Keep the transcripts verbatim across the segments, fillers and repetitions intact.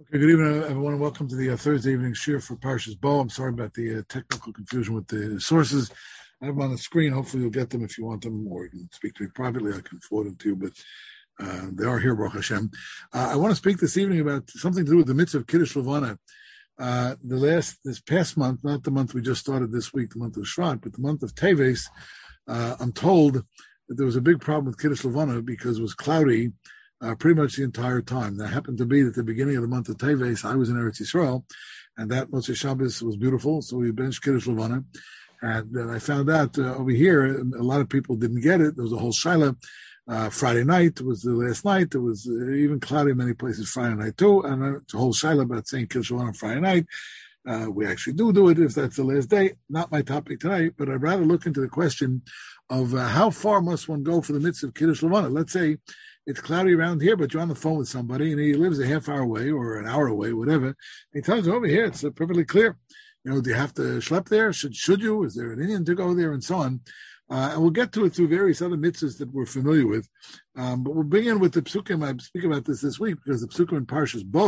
Okay, good evening, everyone, and welcome to the uh, Thursday evening shir for Parshas Bo. I'm sorry about the uh, technical confusion with the sources. I have them on the screen. Hopefully, you'll get them if you want them, or you can speak to me privately. I can forward them to you, but uh, they are here, Baruch Hashem. Uh, I want to speak this evening about something to do with the mitzvah of Kiddush Levana. Uh, the last, this past month, not the month we just started this week, the month of Shvat, but the month of Teves, uh, I'm told that there was a big problem with Kiddush Levana because it was cloudy Uh, pretty much the entire time. That happened to be at the beginning of the month of Teves. I was in Eretz Yisrael, and that Motzei Shabbos was beautiful, so we benched Kiddush Levana. And then I found out uh, over here, a lot of people didn't get it. There was a whole shaila. Uh, Friday night was the last night. It was uh, even cloudy in many places Friday night too, and uh, it's a whole shaila about saying Kiddush Levana on Friday night. Uh, we actually do do it if that's the last day. Not my topic tonight, but I'd rather look into the question of uh, how far must one go for the mitzvah of Kiddush Levana. Let's say it's cloudy around here, but you're on the phone with somebody and he lives a half hour away or an hour away, whatever. And he tells you over here, it's uh, perfectly clear. You know, do you have to schlep there? Should should you? Is there an Indian to go there? And so on. Uh, and we'll get to it through various other mitzvahs that we're familiar with. Um, but we'll begin with the psukim. I speak about this this week because the psukim in Parshas Bo,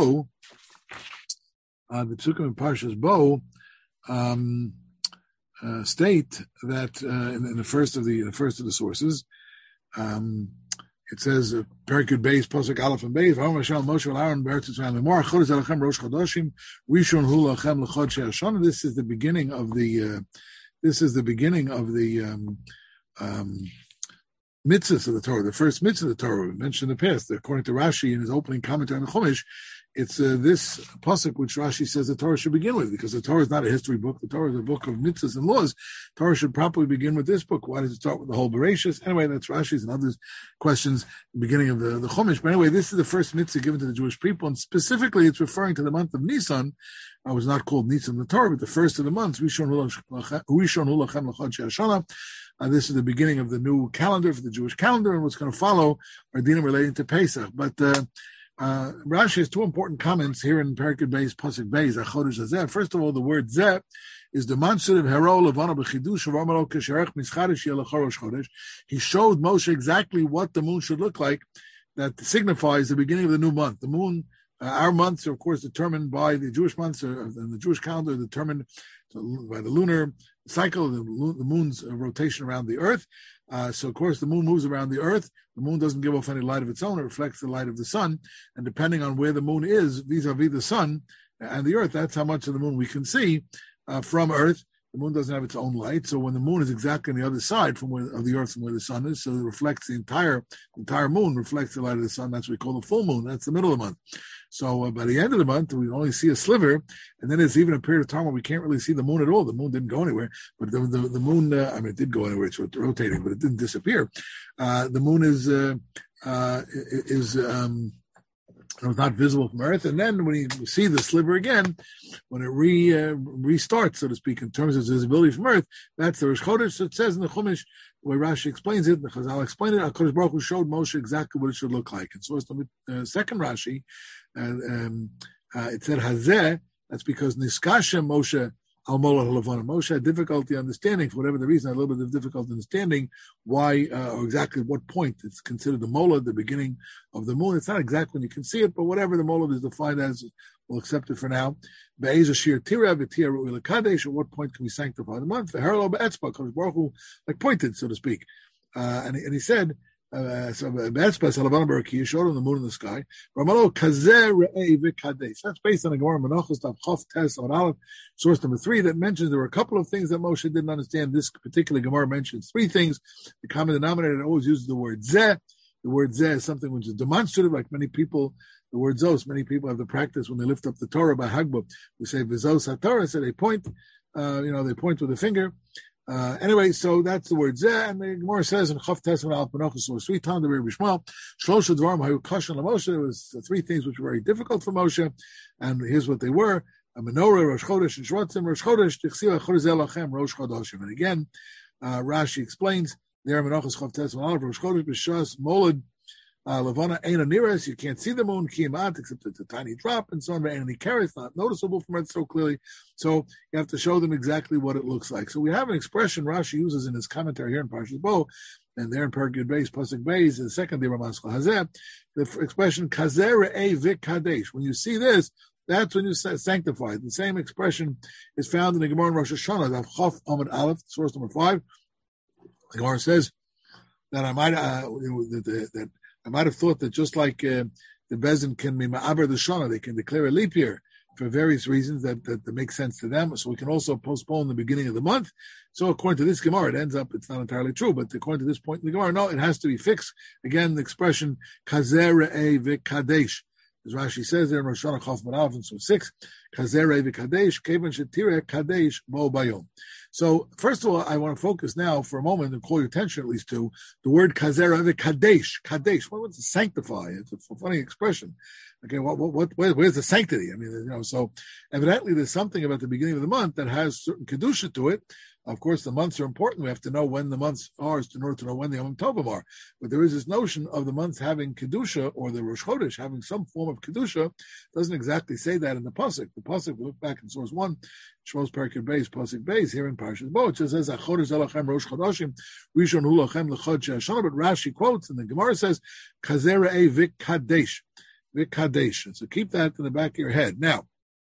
uh, the psukim in Parshas Bo, um, uh, state that uh, in, in the first of the in the first of the sources, um, it says, Perikud Beis, Posuk Aleph and Beis, V'om Hashem Moshe Aaron Beretz Yisrael Lemor, Chodesh Elochem Rosh Chodashim, Rishon Hu Lachem L'Chodshei Hashanah. This is the beginning of the, uh, this is the beginning of the um, um, mitzvahs of the Torah, the first mitzvah of the Torah. We mentioned in the past, according to Rashi in his opening commentary on the Chumash, it's uh, this pasuk which Rashi says the Torah should begin with, because the Torah is not a history book. The Torah is a book of mitzvahs and laws. The Torah should properly begin with this book. Why does it start with the whole Bereshis? Anyway, that's Rashi's and others' questions, the beginning of the, the Chumash. But anyway, this is the first mitzvah given to the Jewish people, and specifically it's referring to the month of Nisan. It was not called Nisan in the Torah, but the first of the months, Rishon Hu Lachem L'Chodshei Hashanah. Uh, this is the beginning of the new calendar for the Jewish calendar, and what's going to follow are dinim relating to Pesach. But uh, uh, Rashi has two important comments here in Perikud Beis, Pasuk Beis, Achodesh Hazeh. First of all, the word Zeh is demonstrative hero levana b'chidush v'amaro kesherech mischadesh yelachor rosh chodesh. He showed Moshe exactly what the moon should look like. That signifies the beginning of the new month. The moon, uh, our months are of course determined by the Jewish months, or, and the Jewish calendar are determined by the lunar cycle, the, the moon's rotation around the earth. Uh, so, of course, the moon moves around the earth. The moon doesn't give off any light of its own. It reflects the light of the sun. And depending on where the moon is vis-a-vis the sun and the earth, that's how much of the moon we can see uh, from earth. The moon doesn't have its own light. So when the moon is exactly on the other side from where, of the earth from where the sun is, so it reflects the entire entire moon, reflects the light of the sun. That's what we call the full moon. That's the middle of the month. So uh, by the end of the month, we only see a sliver, and then there's even a period of time where we can't really see the moon at all. The moon didn't go anywhere, but the the, the moon, uh, I mean, it did go anywhere. It's rotating, but it didn't disappear. Uh, the moon is uh, uh, is um, it was not visible from Earth, and then when you see the sliver again, when it re uh, restarts, so to speak, in terms of visibility from Earth, that's the Rosh Chodesh. So it says in the Chumash, where Rashi explains it, the Chazal explained it, HaKadosh Baruch Hu showed Moshe exactly what it should look like. And so it's the uh, second Rashi, and um, uh, it said Hazeh. That's because Niskasha Moshe al Mola Halavana. Moshe had difficulty understanding, for whatever the reason, had a little bit of difficulty understanding why uh, or exactly at what point it's considered the Mola, the beginning of the moon. It's not exactly when you can see it, but whatever the Mola is defined as, we'll accept it for now. Be'ez Shir Tira, V'Tira Ru'il Kadesh. At what point can we sanctify the month? V'Herlo Be'etzba, Kadosh Baruch Hu, like pointed, so to speak. Uh, and, and he said, Uh, so Be'etzba Salavana Barakiyah showed him the moon in the sky. Ramalo Kazeh Re'ei V'Kadesh. That's based on the Gemara Menachos Tav Chof Tes on Aleph, source number three, that mentions there were a couple of things that Moshe didn't understand. This particular Gemara mentions three things. The common denominator always uses the word Zeh. The word Zeh is something which is demonstrative, like many people. The word Zos, many people have the practice when they lift up the Torah by Hagbah. We say V'Zos HaTorah, so they point, uh, you know, they point with a finger. Uh, anyway, so that's the word Zeh, and the Gemara says in Chav Tes Al Menachos, so sweet time to Rabbi Shmuel, Shlosh Dvarim Hayu Kashan LaMoshe. There was three things which were very difficult for Moshe, and here's what they were: a menorah, Rosh Chodesh, and Shvatzim. Rosh Chodesh, Tichsiv Chodesh Elachem, Rosh Chodashim. And again, uh, Rashi explains there in Menachos Chav Tes Al Rosh Chodesh B'Shas Molad. Uh, Levana ain't a nearest. You can't see the moon, Kiyamat, except it's a tiny drop, and so on. And any carrots, not noticeable from it so clearly. So you have to show them exactly what it looks like. So we have an expression Rashi uses in his commentary here in Parshas Bo and there in Perkid Beis, Pasuk Beis, the second day Ramaskal Hazeh, the expression Kazer E Vik Kadesh. When you see this, that's when you say sanctified. The same expression is found in the Gemara in Rosh Hashanah, the Chaf Amud Aleph, source number five. The Gemara says that I might uh, that, that I might have thought that just like uh, the Bezin can be Ma'aber the Shana, they can declare a leap year for various reasons that, that, that make sense to them. So we can also postpone the beginning of the month. So according to this Gemara, it ends up, it's not entirely true, but according to this point in the Gemara, no, it has to be fixed. Again, the expression Kazer Re'eh V'Kadesh. As Rashi says there in Rosh Hashanah Chaf Manav in Surah six, Kazer Re'eh V'Kadesh, Kevan Shetireh Kadesh Bo Bayom. So first of all, I want to focus now for a moment and call your attention at least to the word Kazer Re'eh Kadesh. Kadesh. What was the sanctify? It's a funny expression. Okay, what, what, what, where, where's the sanctity? I mean, you know, so evidently there's something about the beginning of the month that has certain kedusha to it. Of course, the months are important. We have to know when the months are in order to know when the Yom Tovim are. But there is this notion of the months having kedusha, or the Rosh Chodesh having some form of kedusha. Doesn't exactly say that in the pasuk. The pasuk, we look back in source one, Shmos Perkei Beis, pasuk Beis, here in Parshas Bo, it says, "Achodesh Elochem Rosh Chodashim, Rishon Hu Lochem L'Chod She'Hashana." But Rashi quotes, and the Gemara says, "Kazer Re'eh V'Kadesh." V'Kadesh. So keep that in the back of your head. Now,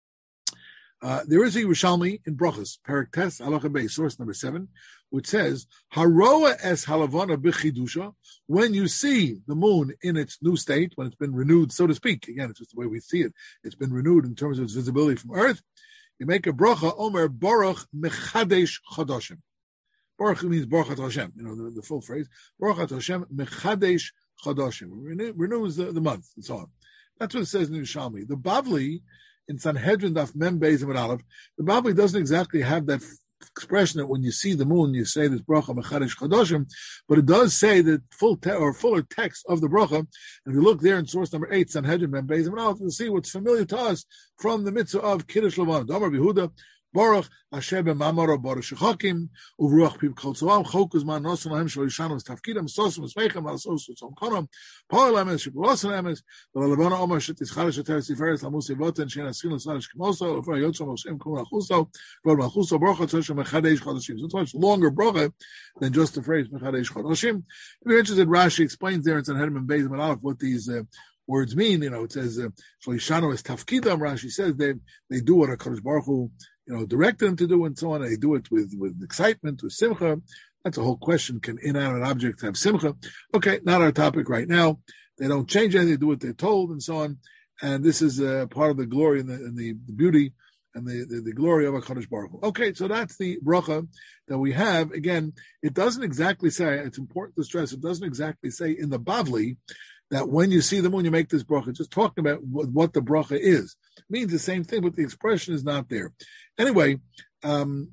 uh, there is a Yerushalmi in Brachos, Perek Tes, Halacha Beis, source number seven, which says, Haroa es halavana b'chidusha, when you see the moon in its new state, when it's been renewed, so to speak, again, it's just the way we see it, it's been renewed in terms of its visibility from earth, you make a bracha, Omer Baruch Mechadesh Chodashim. Baruch means Baruch Hashem, you know, the, the full phrase, Baruch Hashem Mechadesh Chodashim, Renew, renews the, the month, and so on. That's what it says in Yerushalmi. The Bavli, in Sanhedrin Daf Mem Beis Amud Aleph, the Bavli doesn't exactly have that f- expression that when you see the moon, you say this bracha mechadesh chadoshim, but it does say the full te- or fuller text of the bracha. And if you look there in source number eight, Sanhedrin Mem Beis Amud Aleph, you'll see what's familiar to us from the mitzvah of Kiddush Lavan. Damar Yehuda, Baruch Asher b'mamaro Baruch shechakim uvruach pib kol tzoam chokus man nosan lahem shel yishanos tafkidam sosum esmeichem al sosu tzom konam par lames shibulasan lames v'lalevana omer shetischalish eter siferes lamus yivoten she'en asin l'salish k'moso l'fra yotzom l'shem kum l'achuso v'ol l'achuso baruch HaTzoshem mechadesh chodashim. So it's a much longer bracha than just the phrase mechadesh chodashim. If you're interested, Rashi explains there in Sanhedrin and Beis Amud Aleph what these uh, words mean. You know, it says shel yishano es tafkidam. Rashi says they they do what HaKadosh Baruch Hu, you know, direct them to do and so on. They do it with, with excitement, with simcha. That's a whole question. Can inanimate objects have simcha? Okay, not our topic right now. They don't change anything. They do what they're told and so on. And this is uh, part of the glory and the, and the, the beauty and the, the, the glory of HaKadosh Baruch Hu. Okay, so that's the bracha that we have. Again, it doesn't exactly say, it's important to stress, it doesn't exactly say in the Bavli that when you see the moon, you make this bracha. Just talking about what, what the bracha is. It means the same thing, but the expression is not there. Anyway, um,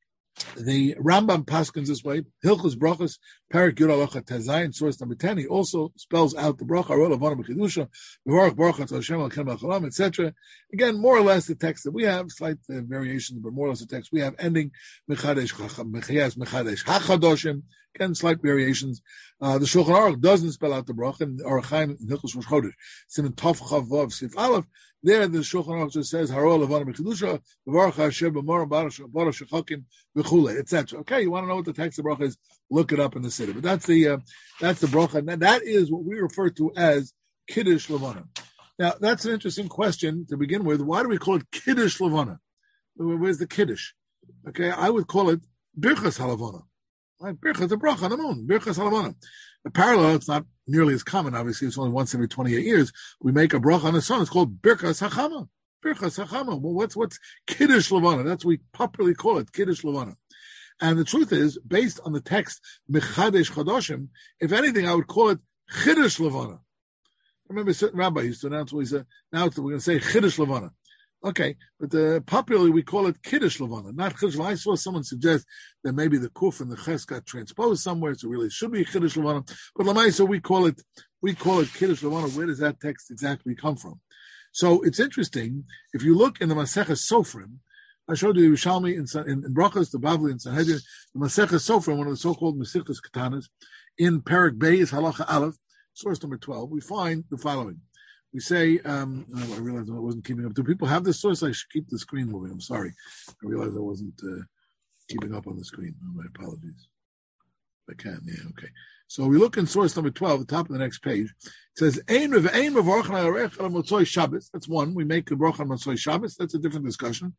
the Rambam paskins this way. Hilchos Brachos, Perek Yud Halacha Tezayin, source number ten. He also spells out the bracha, Arol Avana B'Chidusha, B'Varach Baruch Hashem Al Kem Al et cetera. Again, more or less the text that we have, slight uh, variations, but more or less the text we have, ending Mechadesh Mechadesh Mechadesh HaChadoshim. Again, slight variations. Uh, the Shulchan Aruch doesn't spell out the bracha, and Orach Chaim in Hilchos Rosh Chodesh, Siman Tov Chav Vav Sif Aleph. There, the Shulchan Aruch just says Harol Levana B'Chidusha, B'Varach Hashem B'Mor Baruch Shechakim B'Chule, et cetera. Okay, you want to know what the text of bracha is? Look it up in the city. But that's the uh, that's the bracha, and that is what we refer to as Kiddush Levana. Now, that's an interesting question to begin with. Why do we call it Kiddush Levana? Where's the Kiddush? Okay, I would call it Birchas Halavana. Right? Birchas, the bracha on the moon. Birchas Halavana. The parallel, it's not nearly as common, obviously, it's only once every twenty-eight years. We make a bracha on the sun. It's called Birchas HaChama. Birchas HaChama. Well, what's, what's Kiddush Levana? That's what we popularly call it, Kiddush Levana. And the truth is, based on the text, Mechadesh Chadoshim, if anything, I would call it Chiddush Levana. I remember a certain rabbi used to announce, well, he said, now we're going to say Chiddush Levana. Okay, but uh, popularly we call it Kiddush Levana, not Chiddush Levana. I saw someone suggest that maybe the Kuf and the Ches got transposed somewhere, so really it should be Kiddush Levana. But Lamaisa, we call it, we call it Kiddush Levana. Where does that text exactly come from? So it's interesting, if you look in the Maseches Sofrim, I showed you Yerushalmi in, in, in Brachos, the Bavli, in Sanhedrin, the Maseches Sofrim, one of the so-called Mesichtas Katanas, in Perek Beis Halacha Aleph, source number twelve, we find the following. We say, um, oh, I realized I wasn't keeping up. Do people have this source? I should keep the screen moving. I'm sorry. I realized I wasn't uh, keeping up on the screen. Oh, my apologies. I can, yeah, okay. So we look in source number twelve, the top of the next page. It says, Ein of Ein of Motzoi Shabbos. That's one. We make the bracha on Motzoi Shabbos. That's a different discussion.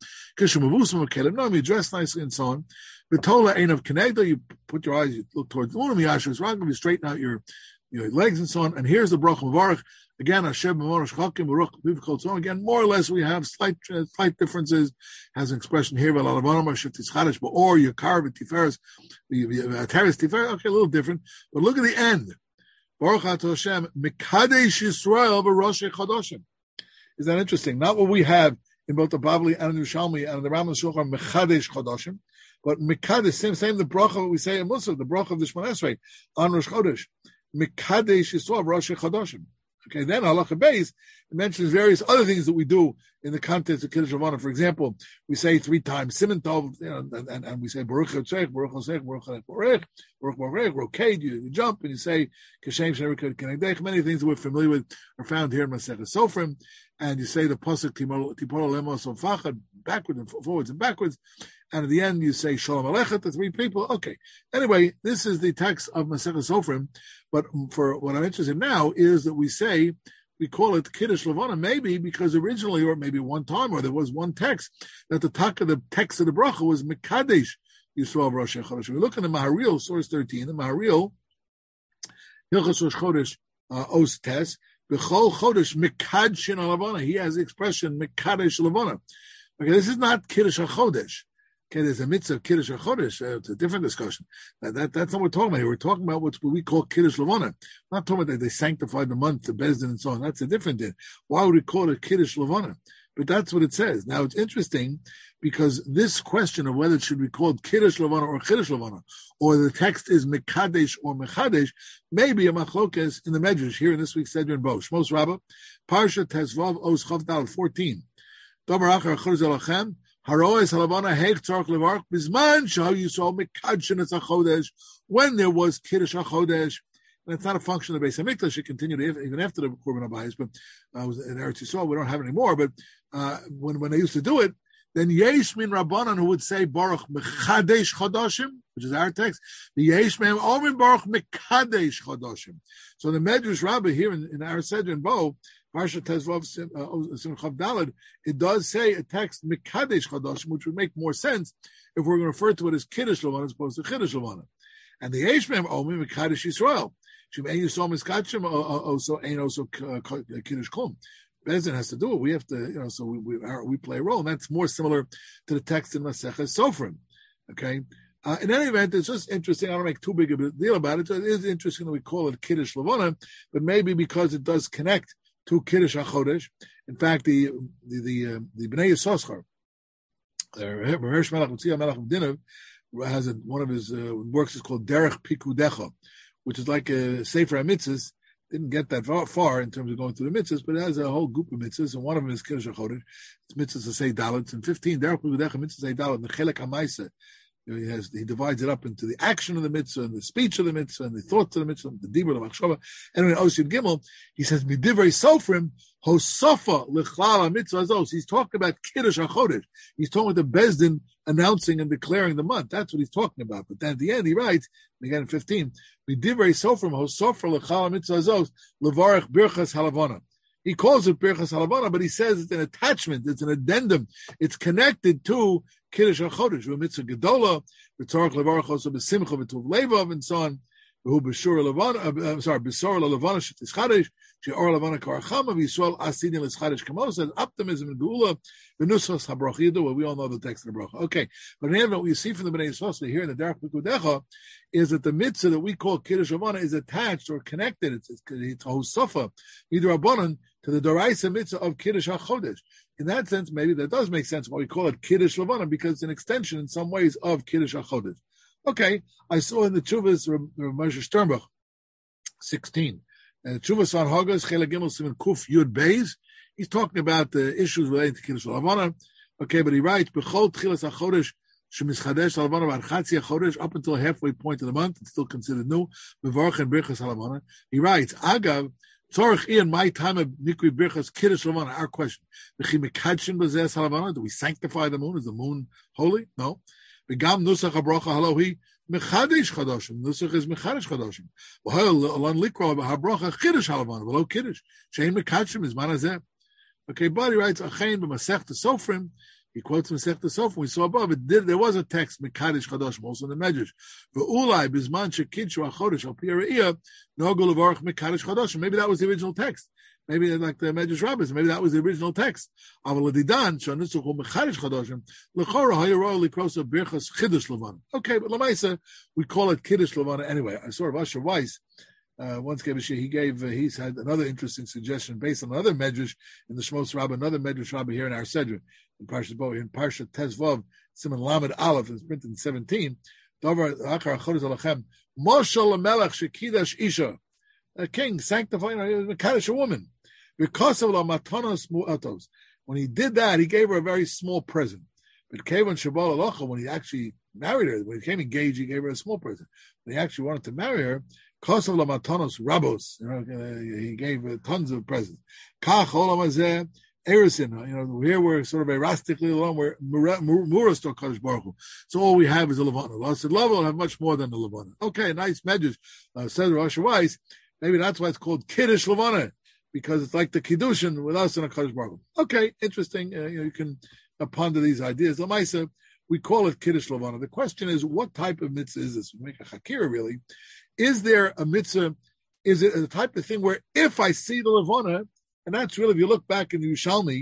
No, you dress nicely and so on. Betola Ein of Kenegda, you put your eyes, you look towards the moon, Miyashus Ragam, you straighten out your, your legs and so on. And here's the bracha Mavarach. Again, Hashem B'morosh Chakim Baruch B'Vkol Tzon. Again, more or less, we have slight uh, slight differences. Has an expression here, V'Lalavanam Shiftis Chadash, or Yakar V'Tiferes, Teres Tiferes. Okay, a little different, but look at the end. Baruch Atah Hashem Mekadesh Yisrael B'Rosh Chodoshim. Is that interesting? Not what we have in both the Bavli and the Yerushalmi and the Rambam Shulchan Mekadesh Chodoshim, but Mekadesh, same same the bracha we say in Musaf, the bracha of the Shemona Esrei on Rosh Chodesh. Mekadesh Yisrael B'Rosh Chodoshim. Okay, then halacha beis, it mentions various other things that we do in the context of Kiddush Levana. For example, we say three times Siman Tov, you know, and, and, and we say Baruch Yotzech, Baruch Yotzech, Baruch Yotzech, Baruch Baruch Baruch Roked. You, you jump and you say Kashem Sherikad Kenegdech. Many things that we're familiar with are found here in Masechet Sofrim, and you say the pasuk Tipol Lemos Ofachad backwards and forwards and backwards, and at the end you say Shalom Aleichet to three people. Okay. Anyway, this is the text of Masechet Sofrim. But for what I'm interested in now is that we say, we call it Kiddush Levana, maybe because originally, or maybe one time, or there was one text, that the talk of the text of the bracha was Mekadesh Yisrael Rosh Chodesh. We look in the Maharil, source thirteen, the Maharil, Hilchos Rosh Chodesh, Os Tes, B'chol Chodesh Mekadshin Levana. He has the expression Mekadesh Levana. Okay, this is not Kiddush HaChodesh. Okay, there's a mitzvah of Kiddush HaChodesh. Uh, it's a different discussion. That, that, that's not what we're talking about here. We're talking about what we call Kiddush Levana. We're not talking about that they sanctified the month, the Bezdin and so on. That's a different thing. Why would we call it Kiddush Levana? But that's what it says. Now, it's interesting because this question of whether it should be called Kiddush Levana or Kiddush Levana, or the text is Mekadesh or Mechadesh, may be a machlokes in the Medrash here in this week's Sedron Bo. Shmos Rabbah, Parsha Tezvav Os Chav Dal fourteen. Dabar Achar Chorz Elachem, Haroes Halavana Heich Tzarch Levarch Bizman Shah Yisrael Mekadshin Es HaChodesh, when there was Kiddush HaChodesh. And it's not a function of the Beis HaMikdash. It continued even after the Korban Habayis, but uh, was in Eretz Yisrael. We don't have it anymore. But uh, when when they used to do it, then Yesh Min Rabbanan, who would say Baruch Mechadesh Chodoshim, which is our text, the Yesh Min Omin Baruch Mekadesh Chodoshim. So the Medrash Rabbah here in, in our Sedron Bo, Parsha Tezvav Simchav Daled, it does say a text Mekadesh Chodoshim, which would make more sense if we're going to refer to it as Kiddush Levana as opposed to Kiddush Levana. And the Yesh Min Omin Mekadesh Yisrael. Also ain't also Kiddush Klum. Bezdin has to do it. We have to, you know, so we we, we play a role, and that's more similar to the text in Masechet Sofrim. Okay. Uh, in any event, it's just interesting. I don't make too big of a deal about it. It is interesting that we call it Kiddush Levana, but maybe because it does connect to Kiddush HaChodesh. In fact, the the the, uh, the Bnei Yissaschar, Hersh Melech Utzia Melech of Dinav, has a, one of his uh, works is called Derech Pikudecha, which is like a Sefer HaMitzvahs. Didn't get that far, far in terms of going through the mitzvahs, but it has a whole group of mitzvahs, and one of them is Kiddush HaChodesh. It's mitzvahs to say dalet, and fifteen, Derech Pikudecha, mitzvahs to say dalet, the Chelek HaMaisa. He has he divides it up into the action of the mitzvah, and the speech of the mitzvah, and the thoughts of the mitzvah, and the dibur, the machshava. And in Osid Gimel, he says, Midivrei Sofrim, Hosafa Lechlal HaMitzvah Azos. He's talking about Kiddush HaChodesh. He's talking about the Bezdin announcing and declaring the month. That's what he's talking about. But then at the end, he writes, again in fifteen, Midivrei Sofrim, Hosafa Lechlal HaMitzvah Azos, Levarech Birchas Halavana. He calls it Birchas Halavana, but he says it's an attachment, it's an addendum. It's connected to Kiddush HaChodesh, Mitzvah Gedola, B'tzarech Levarach also B'simcha V'tuv Levav, and so on. Who B'shur Levana, I'm sorry, B'sor Levana Shetis Chadesh, She'or Levana Karachama, V'yisrael Asidin L'Chadesh Kamo, says optimism and Geula, V'nusas HaBrach Yidu. Well, we all know the text of the bracha. Okay, but in what we see from the Bnei Yisrael here in the Derech Pikudecha is that the mitzvah that we call Kiddush Levana is attached or connected. It's it's, it's Hosafa, either Rabbanan, to the Doraisa mitzvah of Kiddush HaChodesh. In that sense, maybe that does make sense why we call it Kiddush Levana, because it's an extension in some ways of Kiddush HaChodesh. Okay, I saw in the Tshuvas, Moshe Sternbach, sixteen, uh, Tshuvas on Hagas, Chela Gimel Siman Kuf Yud Beis. He's talking about the issues related to Kiddush Levana. Okay, but he writes, B'chol Tchilas HaChodesh, Shemischadesh Levana V'Archatzi HaChodesh, up until halfway point of the month, it's still considered new, B'varch and Birchas HaLevana. He writes, Agav, Tzorich in my time of Nikri Birchas Kiddush Levana. Our question: do we sanctify the moon? Is the moon holy? No. Begam nusach habracha halohi Mechadish Chadoshim. Nusach is Mechadish Chadoshim. V'hoil alon likro habracha Chiddush halavana. V'lo Kiddush. Shein Mekadshim is manazeh. Okay, but he writes, Achein b'Masechta Sofrim. He quotes Masechta Sofrim. We saw above, it did, there was a text, Mekadish Chadoshim, also in the Medrash. V'ulai bizman shekidshu achodesh al pi re'iyah, nogu levarach Mekadish Chadoshim. Maybe that was the original text. Maybe like the Medrash Rabbis, maybe that was the original text. Aval adidan, shanusuchu Mekadish Chadoshim, l'chora hayaro likrosa birchas Chiddush Levana. Okay, but Lamaisa, we call it Kiddush Levana anyway. I saw Rav Asher Weiss, Uh, once gave a shir, he gave, uh, he's had another interesting suggestion based on another medrash in the Shmos Rabbah, another medrash Rabbah here in our Sedra, in Parshat Bo, in Parshat Tezvav, Simon Lamed Aleph, it's printed in seventeen. Dover Achar Chodesh Alachem, Moshe Lamelech Shekidash Isha, a king sanctifying, he was Mekadosh a woman, because of La Matanos Mu'atos. When he did that, he gave her a very small present. But Kevon Shabal Alocha, when he actually married her, when he became engaged, he gave her a small present. When he actually wanted to marry her, Kosav Lamatanos Rabos, you know, he gave uh, tons of presents. Kach Olamazeh Erisin, you know, here we're sort of erastically alone, we're Muras to Kadosh Baruch Hu. So all we have is a Levana. Allah said, Love will have much more than the Levana. Okay, nice medrash. Uh, says Rosh Weiss, maybe that's why it's called Kiddush Levana, because it's like the Kiddushin with us and a Kadosh Baruch Hu. Okay, interesting. Uh, you know, you can uh, ponder these ideas. Lamaisa, we call it Kiddush Levana. The question is, what type of mitzvah is this? We make a Hakira, really. Is there a mitzvah? Is it a type of thing where if I see the Levana, and that's really, if you look back in the Yerushalmi,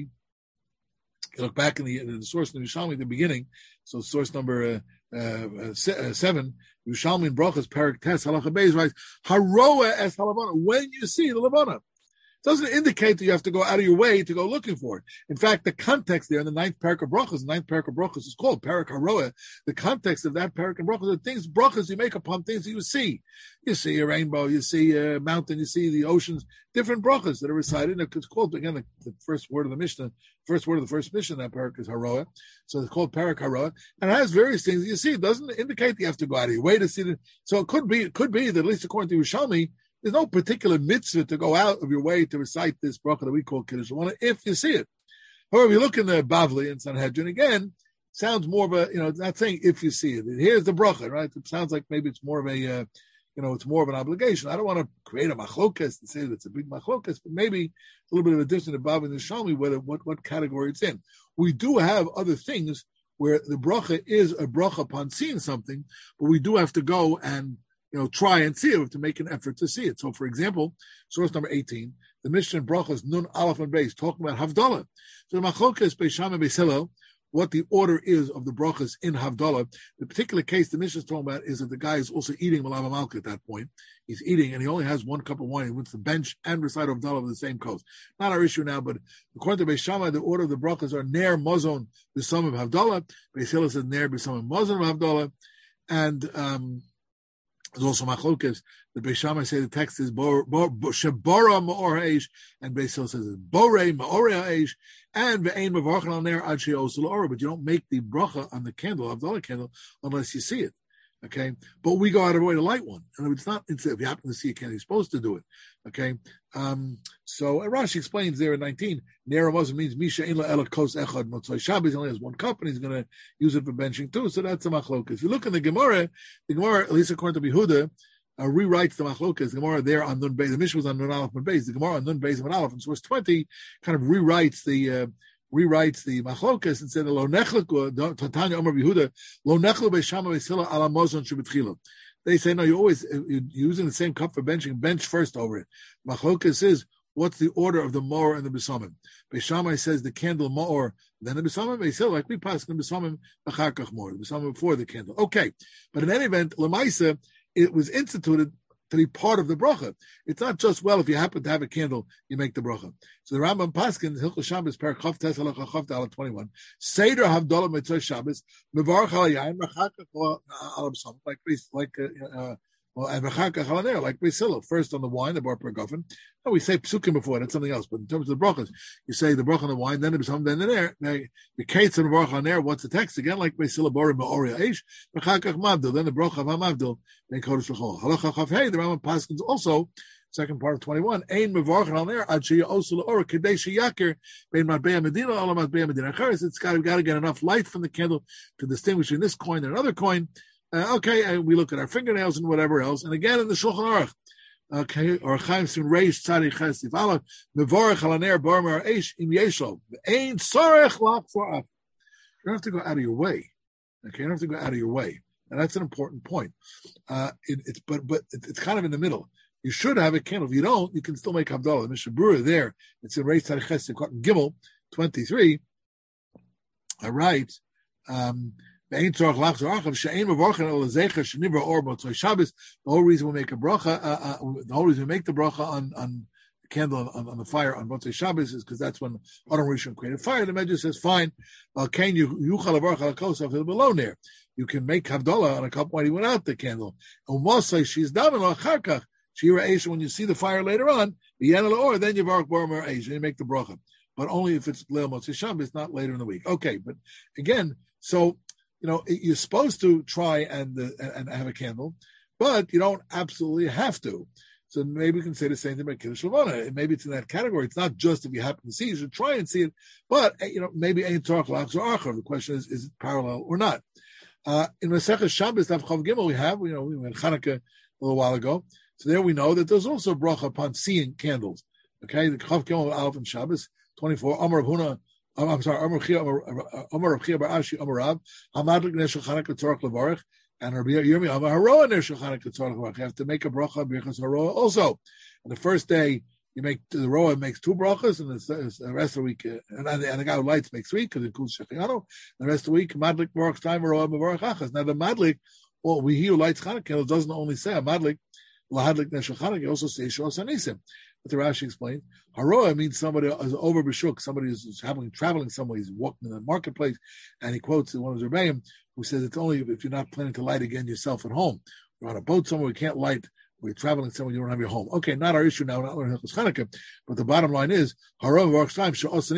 you look back in the, in the source in the Yerushalmi at the beginning, so source number uh, uh, seven, Yerushalmi and Brachas, Parak Tes, Halacha Beis writes, Haroa es haLevana, when you see the Levana. Doesn't indicate that you have to go out of your way to go looking for it. In fact, the context there in the ninth parak of brachos, the ninth parak of brachos is called parak haroah. The context of that parak and brachos are things, brachos you make upon things that you see. You see a rainbow, you see a mountain, you see the oceans, different brachos that are recited. It's called, again, the, the first word of the Mishnah, first word of the first Mishnah, that parak is haroah. So it's called parak haroah. And it has various things that you see. It doesn't indicate that you have to go out of your way to see it. So it could be, it could be that at least according to Yerushalmi, there's no particular mitzvah to go out of your way to recite this bracha that we call Kiddush Levana if you see it. However, you look in the Bavli and Sanhedrin, again, sounds more of a, you know, it's not saying if you see it. Here's the bracha, right? It sounds like maybe it's more of a, uh, you know, it's more of an obligation. I don't want to create a machlokas and say that it's a big machlokas, but maybe a little bit of a difference in the Bavli and the Shalmi, whether what, what category it's in. We do have other things where the bracha is a bracha upon seeing something, but we do have to go and you know, try and see it. We have to make an effort to see it. So, for example, source number eighteen, the Mishnah in Brachos, Nun Aleph and Beis, talking about Havdalah. So, the Machlokes Beis Shammai and Beis Hillel, what the order is of the brachas in Havdalah. The particular case the Mishnah is talking about is that the guy is also eating Malava Malka at that point. He's eating and he only has one cup of wine. He wants to bench and recite Havdalah of the same coast. Not our issue now, but according to Beis Shammai, the order of the brachas are Ner Mozon B'Sam of Havdalah. Beis Hillel says Ner B'Sam of Mozon of Havdalah. And, um, there's also machlokes. The Beis Shammai say the text is shebara ma'or ha'esh, and Beis Hillel says it's borei ma'or ha'esh, and ve'ein mevarchen al ner ad she'os l'or. But you don't make the bracha on the candle, Havdalah candle, unless you see it. Okay, but we go out of our way to light one, and it's not. It's, if you happen to see a candle, you're supposed to do it. Okay, um, so Rashi explains there in nineteen. Nera Muslim means Misha Inla Ela Kos Echad Motzoi Shabbos. He only has one cup, and he's going to use it for benching too. So that's a machlokas. If you look in the Gemara, the Gemara, at least according to Behuda, uh, rewrites the machlokas. The Gemara there on Nun Beis. The Mishnah was on Nun Aleph and Beis. The Gemara on Nun Beis and Aleph in source twenty kind of rewrites the. Uh, rewrites the machlokas and said lo nechleku Tanya Omer Yehuda lo nechlu Beis Shammai Beis Hillel ala mozon shebetchila. They say no, you always you're using the same cup for benching. Bench first over it. Machlokas is what's the order of the Maor and the Besamim. Beis Shammai says the candle Maor, then the Besamim. Beis Hillel like we pass the Besamim b'char kach Maor, the Besamim before the candle. Okay, but in any event, Lemaisa it was instituted to be part of the bracha. It's not just, well, if you happen to have a candle, you make the bracha. So the Rambam Paskin, Hilchos Shabbos, Perek Chav Tes Halacha Chav Dalet twenty-one, Seder Havdalah Mitzvah Shabbos, Mevarach Al Yayin, Mechakach Al Absam, like, like, uh, well, and Mechakach Al Ner, like Beis Hillel, first on the wine, the Bar Pergofen. No, we say Psukim before, that's something else, but in terms of the brachas, you say the bracha on the wine, then the B'sam, then the Ner. The Kates and the Mevarach Al Ner, what's the text? Again, like Beis Hillel, Borim Ma'oria Eish, Mechakach Mavdil, then the bracha of HaMavdil, then Kodesh L'chol. Halacha Chav Hey, the Rambam Paskins also, second part of twenty-one, Ein Mevarach Al Ner, Ad Sheyah Osu L'Or, Kedei Sheyakir, Bein Matbei Medina, Olam Matbei Medina. It's got to get enough light from the candle to distinguish in this coin and another coin. Uh, okay, and we look at our fingernails and whatever else. And again, in the Shulchan Aruch, okay, or Chaim Sun Reish Tzadi Chesif Allah Mevorach Halaner Barmer Eish Im Yeshlo Ein Sorech Lach for Up. You don't have to go out of your way. Okay, you don't have to go out of your way, and that's an important point. Uh, it, it's but but it, it's kind of in the middle. You should have a candle. If you don't, you can still make Havdalah. The Mishnah Berurah there, it's in Reish Tzadi Chesif Gimel twenty-three. All right. Um, The whole reason we make a bracha, uh, uh, the whole reason we make the bracha on, on the candle on, on the fire on Motzei Shabbos is because that's when Adam Rishon created fire. The Medrash says, fine, well, can you you below there? You can make Havdalah on a cup while you went out the candle. And Mosai, she's daven l'acharkach. Shira Eish, when you see the fire later on, or then you vark Barmer Eish, and you make the bracha. But only if it's Leil Motzei Shabbos, not later in the week. Okay, but again, so you know, you're supposed to try and uh, and have a candle, but you don't absolutely have to. So maybe we can say the same thing about Kiddush Levana. Maybe it's in that category. It's not just if you happen to see it, you should try and see it. But, you know, maybe Ein Torach Lachs or Archer. The question is, is it parallel or not? Uh, in Masechah Shabbos, Daf Chav Gimel, we have, you know, we went Chanukah a little while ago. So there we know that there's also a bracha upon seeing candles. Okay, the Chav Gimel Aleph and Shabbos, twenty-four, Amar Huna, I'm sorry, Amar Chia, Amar Chia Bar Ashi, Amar Rav, Hamadlik Neshel Chanukah Torach Levarech, and Rabbi Yirmi Amar Haroah Neshel Chanukah Torach Levarech. You have to make a bracha Birchas Haroah also. And the first day, you make the Roah makes two brachas, and the, the rest of the week, uh, and, and, the, and the guy who lights makes three because it includes Shechianu. The rest of the week, Madlik Baruch time Roah Baruch Achas. Now the Madlik, well, we hear who lights Chanukah doesn't only say a Madlik Lahadlik Neshel Chanukah, he also says Shos Anisim. But the Rashi explains, Haroah means somebody is over b'shuk, somebody is traveling, traveling somewhere, he's walking in the marketplace, and he quotes one of his Rebbeim, who says it's only if you're not planning to light again yourself at home. You're on a boat somewhere, you can't light, or you're traveling somewhere, you don't have your home. Okay, not our issue now, not learning Hilchos Chanukah, but the bottom line is, Haroah works time,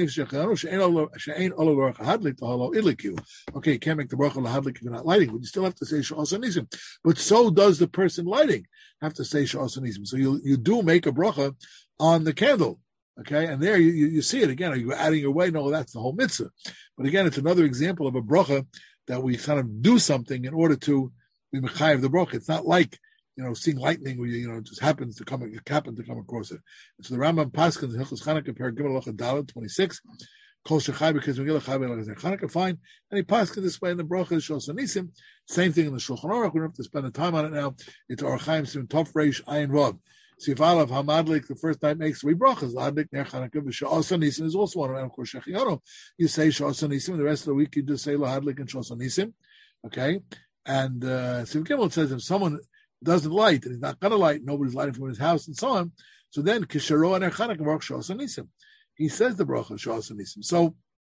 okay, you can't make the bracha lahadlik if you're not lighting, but you still have to say Sha'os Anisim. But so does the person lighting have to say Sha'os Anisim. So you you do make a bracha on the candle, okay? And there you, you, you see it again. Are you adding your way? No, that's the whole mitzvah. But again, it's another example of a bracha that we kind of do something in order to be mechayev the bracha. It's not like, you know, seeing lightning where you, you know, it just happens to come, it happened to come across it. And so the Rambam Paschal in Hilchos Chanukah, Perek Gimel Halacha Daled, twenty-six, Kol Shechai because Megillah Chai B'Elazar Chanukah, fine. And he Paschal this way in the bracha Shos Anisim. Same thing in the Shulchan Aruch. We don't have to spend the time on it now. It's Orach Chaim Sim Tov Reish Ayin Vav. Sif Aleph Hamadlik, the first night makes three brachas. Lahadlik Ner Chanukah, V'Sha'os Anisim is also one of them. Of course, Shechianu. You say Sha'os Anisim, and the rest of the week you just say Lahadlik and Sha'os Anisim. Okay? And uh, Sif Gimel says if someone doesn't light and he's not going to light, nobody's lighting from his house and so on, so then Kisharoah Ner Chanukah Baruch Sha'os Anisim. He says the bracha Sha'os Anisim. So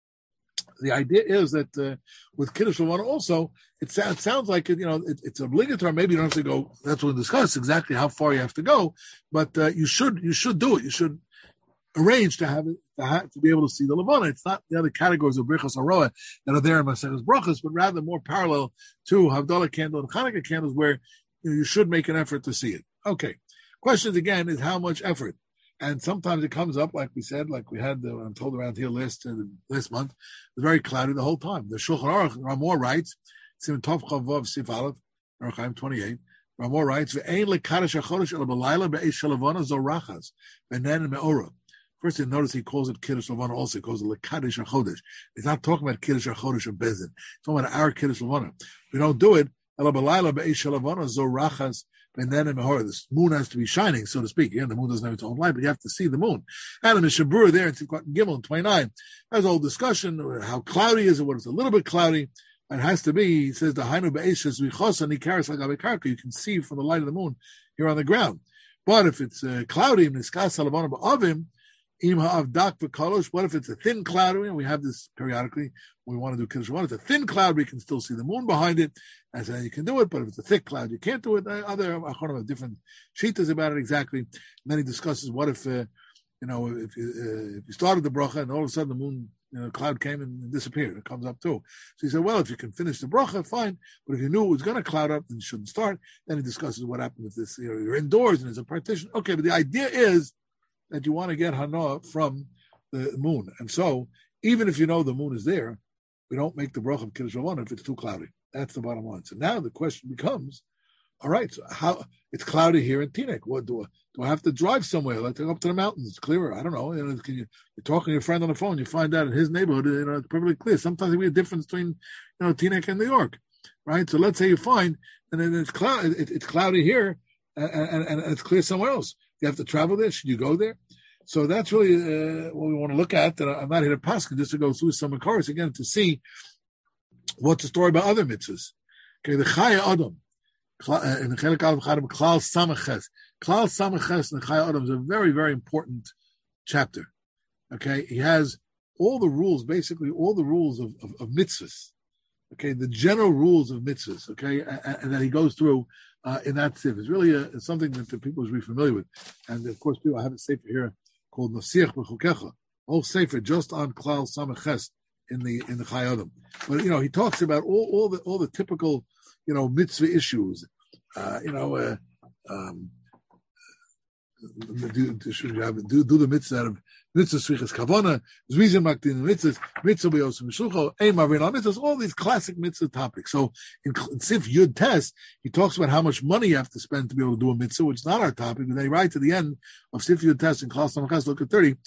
the idea is that uh, with Kiddush Levana also, it sounds, sounds like, you know, it, it's obligatory. Maybe you don't have to go, that's what we'll discuss, exactly how far you have to go, but uh, you should you should do it. You should arrange to have it, to, have, to be able to see the Levana. It's not the other categories of Birchas Haroah that are there in Maseches Brachas, but rather more parallel to Havdalah candle and Chanukah candles where you know, you should make an effort to see it. Okay. Questions again is how much effort? And sometimes it comes up, like we said, like we had, the, I'm told around here last, uh, last month, it's very cloudy the whole time. The Shulchan Aruch, Ramor writes, Sim Tov Chavav Sif Aleph, Aruch Chaim twenty-eight, Ramor writes, Ve'ein lekadash hachodesh el b'layla be'esh shalavana zorachas, v'nen me'ora. First, you notice he calls it Kiddush Levana also, he calls it lekadash hachodesh. He's not talking about Kiddush hachodesh or Bezin. He's talking about our Kiddush Levana. We don't do it, el b'layla be'esh shalavana zorachas, and then in the horror, the moon has to be shining, so to speak. Again, the moon doesn't have its own light, but you have to see the moon. And the Mishnah Berurah there in Gimel in twenty-nine has a whole discussion how cloudy is it, what it's a little bit cloudy. It has to be, he says, the Hainu Be'eshes Vichos and Ikaris Lagabekarka, you can see from the light of the moon here on the ground. But if it's uh, cloudy, Niskas Salavana Ba'avim, Im Ha'avdak V'kolosh, what if it's a thin cloud? And we have this periodically. We want to do Kiddush Levana. It's a thin cloud, we can still see the moon behind it. And so you can do it, but if it's a thick cloud, you can't do it. Other Achonim have different shittas about it exactly. And then he discusses what if, uh, you know, if you, uh, if you started the bracha and all of a sudden the moon, you know, cloud came and disappeared. It comes up too. So he said, well, if you can finish the bracha, fine. But if you knew it was going to cloud up, then you shouldn't start. Then he discusses what happened if this, you know, you're indoors and there's a partition. Okay, but the idea is that you want to get hana from the moon. And so, even if you know the moon is there, we don't make the bracha of Kiddush Levana if it's too cloudy. That's the bottom line. So now the question becomes, all right, so how it's cloudy here in Teaneck. What do I, do I have to drive somewhere? Like to go up to the mountains? It's clearer. I don't know. You know, can you, you're talking to your friend on the phone. You find out in his neighborhood, you know, it's perfectly clear. Sometimes there'll be a difference between, you know, Teaneck and New York, right? So let's say you find, and then it's cloud, it, it's cloudy here, and, and, and it's clear somewhere else. You have to travel there. Should you go there? So that's really uh, what we want to look at. And I'm not here to pass, just to go through some cars again to see what's the story about other mitzvahs. Okay, the Chaya Adam. In the Chelik Aleph Chadam, Klal Samaches. Klal Samaches and the Chaya Adam is a very, very important chapter. Okay, he has all the rules, basically all the rules of, of, of mitzvahs. Okay, the general rules of mitzvahs. Okay, and, and that he goes through uh, in that sieve. It's really a, it's something that the people should be familiar with. And of course, people I have a sefer here called Nasiach B'Chukecha, whole sefer just on Klal Samaches in the in the Chaya Adam. But you know, he talks about all, all the all the typical, you know, mitzvah issues, uh, you know, uh, um, do, do, do the mitzvah out of mitzvah svichas kavana, zvizim maktin mitzvahs, mitzvah b'yosem mishucho, ein marin al mitzvahs, all these classic mitzvah topics. So in, in Sif Yud Tes, he talks about how much money you have to spend to be able to do a mitzvah, which is not our topic, but they write to the end of Sif Yud Tes in Klal Samachas, look at thirty,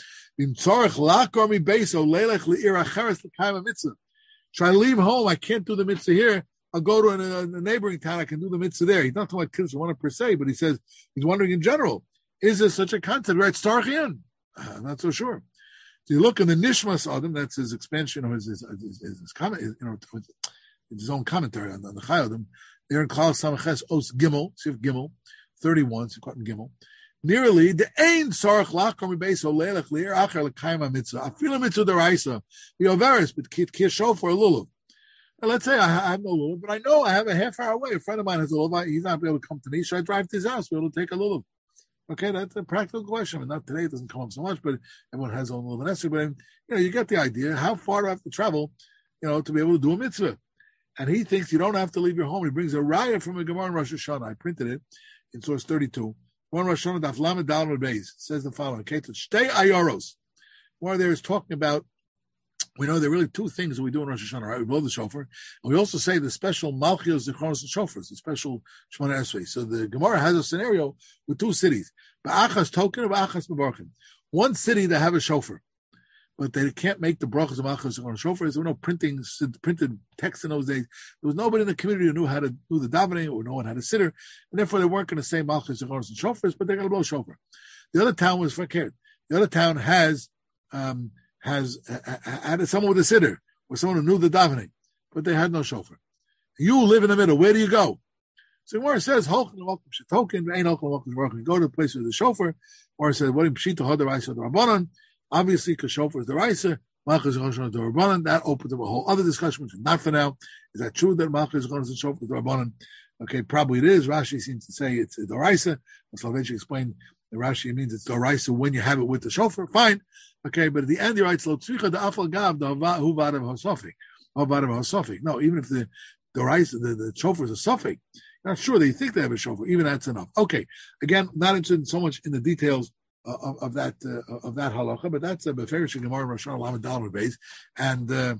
try to leave home, I can't do the mitzvah here, I'll go to a, a neighboring town, I can do the mitzvah there. He's not talking about kids who want it per se, but he says, he's wondering in general, is there such a concept? Right, Starchian? Uh, I'm not so sure. So you look in the Nishmas Adam, that's his expansion of his, his, his, his, his comment, you know, his own commentary on, on the Chaya Adam. There in Klal Samaches Os Gimel, Sif Gimel, thirty-one, Sifkat Gimel. Nearly the Ein Sarach Lachor Mibeso Leilach Leir Acher Lekaima Mitzvah. I feel a mitzvah deraisa. The Overis, but Kir Shofar Lulav. Now, let's say I have no lulav, but I know I have a half hour away. A friend of mine has a lulav. He's not able to come to me. Should I drive to his house to be able to take a lulav? Okay, that's a practical question. I mean, not today, it doesn't come up so much, but everyone has their own lulav. But, you know, you get the idea. How far do I have to travel, you know, to be able to do a mitzvah? And he thinks you don't have to leave your home. He brings a raya from a Gemara in Rosh Hashanah. I printed it in source thirty-two. One Rosh Hashanah, Daf Lamed Daled Beis, says the following. Okay, so Shtei Ayoros. One there is talking about, we know there are really two things that we do in Rosh Hashanah, right? We blow the shofar, and we also say the special Malchios, Zichronos, and Shofars, the special Shemona Esrei. So the Gemara has a scenario with two cities, Ba'achas Token and Ba'achas Mebarkin. One city that have a shofar, but they can't make the brachas of Malchios, Zichronos, Shofars. There were no printing, printed text in those days. There was nobody in the community who knew how to do the davening, or no one had a sitter, and therefore they weren't going to say Malchios, Zichronos, and Shofars, but they're going to blow shofar. The other town was Fakir. The other town has, um, has uh, had someone with a sitter or someone who knew the davening, but they had no shofar. You live in the middle. Where do you go? So Gemara says, "Holchem Holchem Shetoken, Ein Holchem Holchem Shetoken." You go to the place with the shofar, or it says, "What in Pshita Had the Raisa the Rabbanan?" Obviously, because shofar is the Raisa, Malchus Choshon the Rabbanan. That opens up a whole other discussion, which is not for now. Is that true that Malchus Choshon and shofar is the Rabbanan? Okay, probably it is. Rashi seems to say it's the Raisa. Soloveitchik explained the Rashi means it's the Raisa when you have it with the shofar. Fine. Okay, but at the end he writes, "Lo tzricha the afal gav the hu vadav hasofik, hu vadav hasofik." No, even if the the rice the, the shofar is a suffix, not sure they think they have a shofar. Even that's enough. Okay, again, not interested so much in the details uh, of, of that uh, of that halacha, but that's a beferish gemara Rosh Hashanah Lamed Daled Beis, and uh,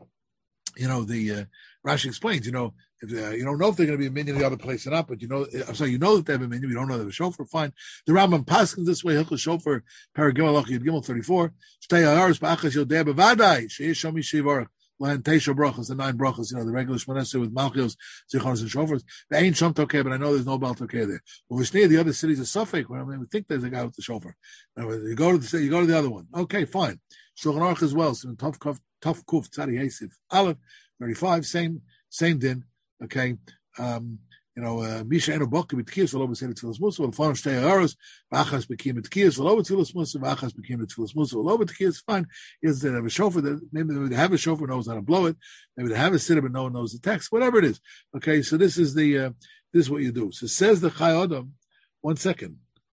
you know the uh, Rashi explains, you know. If, uh, you don't know if they're going to be a minion in the other place or not, but you know, I'm sorry, you know that they have a minion, you don't know they have a shofar, fine. The Rambam Paskins this way, Hilchos Shofar, Paragimel Yud Gimel thirty-four, Shtei Ayaros Ba'achas Yodeh B'vadai, Sheish Shomi Shivarach, Lan Teisha Brachas, the nine brachas, you know, the regular Shemona Esrei with Malchios, Zichronos, and Shofars. They ain't Shom Tokeh, but I know there's no Baal Tokeh there. But Vishneir, the other cities are Suffolk, where I mean, we think there's a guy with the shofar. Now, you go to the, you go to the other one. Okay, fine. Shulchan Aruch as well, so Tov Kuf, Tov Kuf, Tzadi Yesif, Aleph, thirty-five, same, same din. Okay, um, you know, Misha Eno Bok with Kiyas, Velo B'Seder Tfilas Musa, Velo Fon Shtei Ayaros, V'achas B'Kiyim with Kiyas, Velo B'Tfilas Musa, V'achas B'Kiyim with Tfilas Musa, Velo B'Kiyas. Fine. Yes, they have a shofar. That maybe they have a shofar, knows how to blow it. Maybe they have a sitter, but no one knows the text. Whatever it is. Okay, so this is the uh, this is what you do. So says the Chai Adam. One second.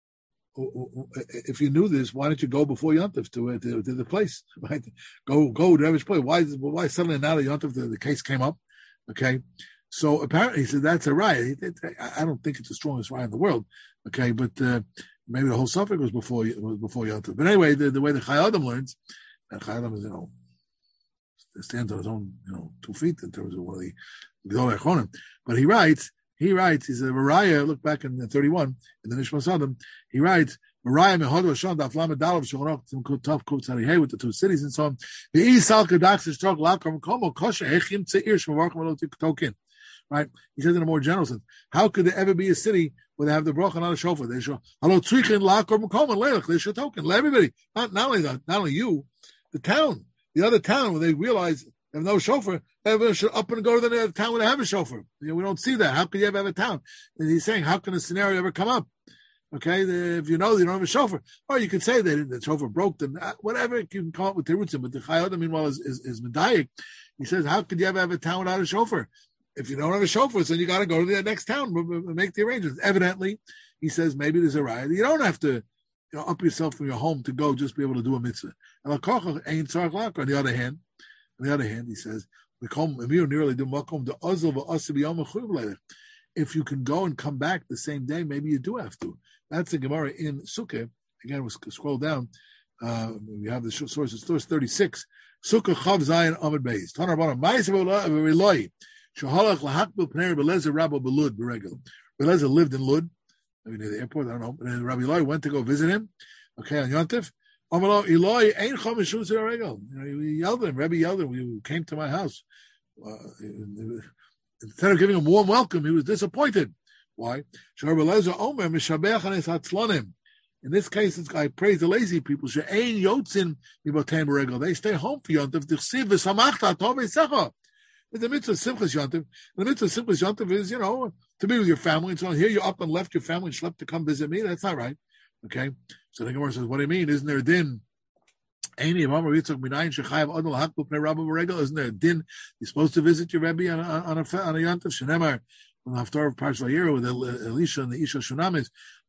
If you knew this, why don't you go before Yontif to, uh, to, to the place? Right? Go go to every place. Why why suddenly now that Yontif the, the case came up? Okay. So apparently, he said that's a riot. I don't think it's the strongest riot in the world. Okay, but uh, maybe the whole suffix was before was before Yom Tov. But anyway, the, the way the Chai Adam learns, and Chai Adam is, you know, stands on his own, you know, two feet in terms of one of the Gedolei Achronim. But he writes, he writes, he's a Mariah, look back in thirty-one, in the Nishmas Adam, he writes, Mariah Mehodu Hashem, Daf Lamed Dalav, Shulchan Aruch, Tov Kuf Tzarihei, with the two cities and so on. The Isal Kedax is Trog Lakom Komo Kosher Hechim Tzeir Shmavarchim Alot Tokin. Right? He says in a more general sense, how could there ever be a city where they have the bracha not a shofar? They show Alot Tzrichin Lakom Komo Leilach. They should token. Let everybody, not not only that, not only you, the town, the other town, when they realize they have no shofar, everyone should up and go to the town where they have a shofar. You know, we don't see that. How could you ever have a town? And he's saying, how can a scenario ever come up? Okay, the, if you know you don't have a shofar, or you could say that the shofar broke, then whatever, you can come up with terutzim. But the Chayot, meanwhile, is, is, is medayik. He says, how could you ever have a town without a shofar? If you don't have a shofar, then you got to go to the next town and make the arrangements. Evidently, he says maybe there's a riot. You don't have to, you know, up yourself from your home to go just be able to do a mitzvah. And on the other hand, on the other hand, he says, if you can go and come back the same day, maybe you do have to. That's a Gemara in Sukkah. Again, we'll scroll down. Uh, we have the sources. Source thirty-six. Sukkah Chav Zayin Amud Beis. Tanar Bana Ma'asav Reloi. Shahalach Lahakbil Pnei Belezer Rabbi Belud Beregel. Belezer lived in Lud, maybe near the airport. I don't know. And then Rabbi Eloi went to go visit him. Okay, on Yontif. Amalo Eloi Ein Chom Mishum Zeraregel. You know, he yelled at him. Rabbi yelled at him. You came to my house. Uh, instead of giving him a warm welcome, he was disappointed. Why? In this case, this guy praised the lazy people. They stay home for Yontif. The mitzvah of Simchas Yontif. The mitzvah of Simchas Yontif is, you know, to be with your family. And so here you up and left your family and slept to come visit me. That's not right. Okay? So the Gemara says, what do you mean? Isn't there a din? Isn't there a din? You're supposed to visit your Rebbe on a, on a, on a Yontif? Shenemar, from the Haftarah of Parshas Vayera with Elisha and the Isha Shunamis.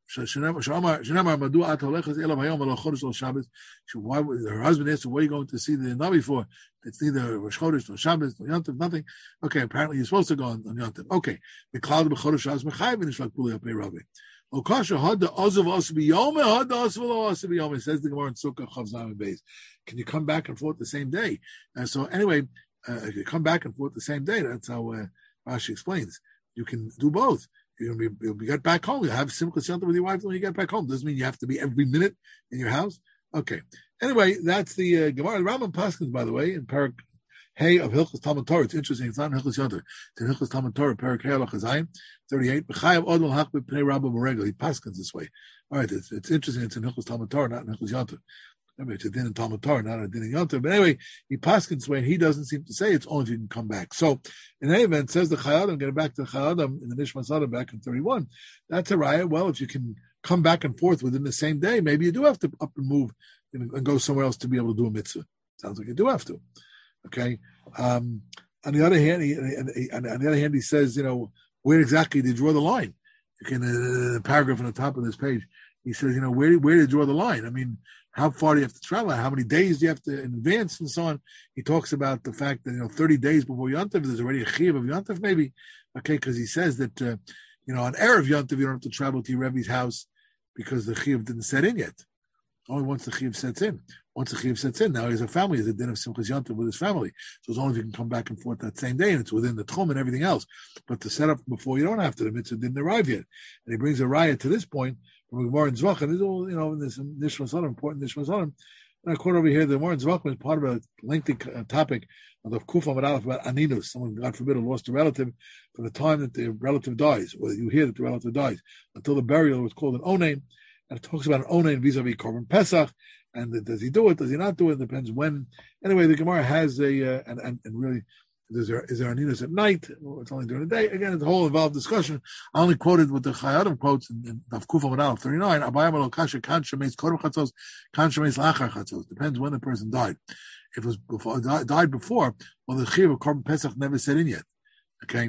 Why her husband asked her, what are you going to see the Navi for? It's neither Rosh Chodesh nor Shabbos nor Yontif, nothing. Okay, apparently you're supposed to go on, on Yontif. Okay. The cloud of Chodesh Shaz Mechayiv and Ishlak Puli Apei Rabbi. Okasha had the Ozav Osabi Yom, had the Osav Osabi Yom. It says the Gemara in Sukkah Chav Zayin Beis. Can you come back and forth the same day? And so anyway, uh, if you come back and forth the same day, that's how uh, Rashi explains. You can do both. You'll, be, you'll get back home. You'll have Simchas Yontif with your wife when you get back home. Doesn't mean you have to be every minute in your house. Okay. Anyway, that's the uh, Gemara. Rambam Paskins, by the way, in Parak Hey of Hilchos Talmud Torah. It's interesting. It's not in Hilchos Yontif. It's in Hilchos Talmud Torah, Parak Hey Halacha Zayin, thirty-eight. B'chayav odol hakbe pnei Rabba Moregel. He Paskins this way. All right. It's, it's interesting. It's in Hilchos Talmud Torah, not in Hilchos Yontif. I mean, it's a din in Talmud Torah, not a din in Yontif. But anyway, he Paskins this way, and he doesn't seem to say it's only if you can come back. So, in any event, says the Chayadim, getting back to the Chayadim in the Nishmas Adam back in thirty-one, that's a riot. Well, if you can come back and forth within the same day, maybe you do have to up and move and, and go somewhere else to be able to do a mitzvah. Sounds like you do have to. Okay. Um, on the other hand, he, and, and on the other hand, he says, you know, where exactly did you draw the line? In a, a paragraph on the top of this page, he says, you know, where where do you draw the line? I mean, how far do you have to travel? How many days do you have to in advance and so on? He talks about the fact that, you know, thirty days before Yontif, there's already a chiyuv of Yontif maybe. Okay, because he says that, uh, you know, on Erev Yontif, you don't have to travel to your Rebbe's house because the chiyuv didn't set in yet. Only once the chiyuv sets in. Once the chiyuv sets in, now he has a family. He has a din of Simchas Yontif with his family. So it's only if you can come back and forth that same day, and it's within the tchum and everything else. But to set up before, you don't have to. The mitzvah didn't arrive yet. And he brings a riot to this point from Gemara in Zvachim. This is all, you know, in this Nishmas Adam, important Nishmas Adam. And I quote over here, the Gemara in Zvachim is part of a lengthy uh, topic of the Kufa Aleph about Aninus. Someone, God forbid, lost a relative from the time that the relative dies, or you hear that the relative dies, until the burial was called an Onain. And it talks about an Onain vis-a-vis Korban Pesach. And does he do it? Does he not do it? It depends when. Anyway, the Gemara has a, uh, and, and, and really, is there, is there Aninus at night? Or it's only during the day? Again, it's a whole involved discussion. I only quoted what the Chayadim quotes in, in Kufa Aleph thirty-nine. Abayam al kasha kan shemeis kodem chatzos, kan shemeis lachar chatzos. Depends when the person died. If it was before, died before, well, the chiyuv of Korban Pesach never set in yet. Okay?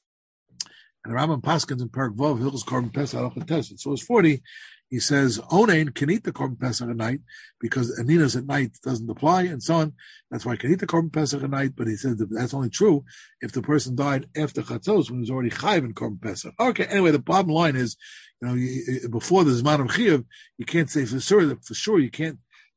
And the Rambam Paskins in Parak Vov, Hilchos Korban Pesach, Halacha Tes. So it's forty. He says, Onain can eat the Korban Pesach at night because Aninus at night doesn't apply and so on. That's why I can eat the Korban Pesach at night, but he says that that's only true if the person died after Chatzos when he was already Chayiv in Korban Pesach. Okay, anyway, the bottom line is, you know, you, before the Zman of Chiyuv, you can't say for sure that for sure you can't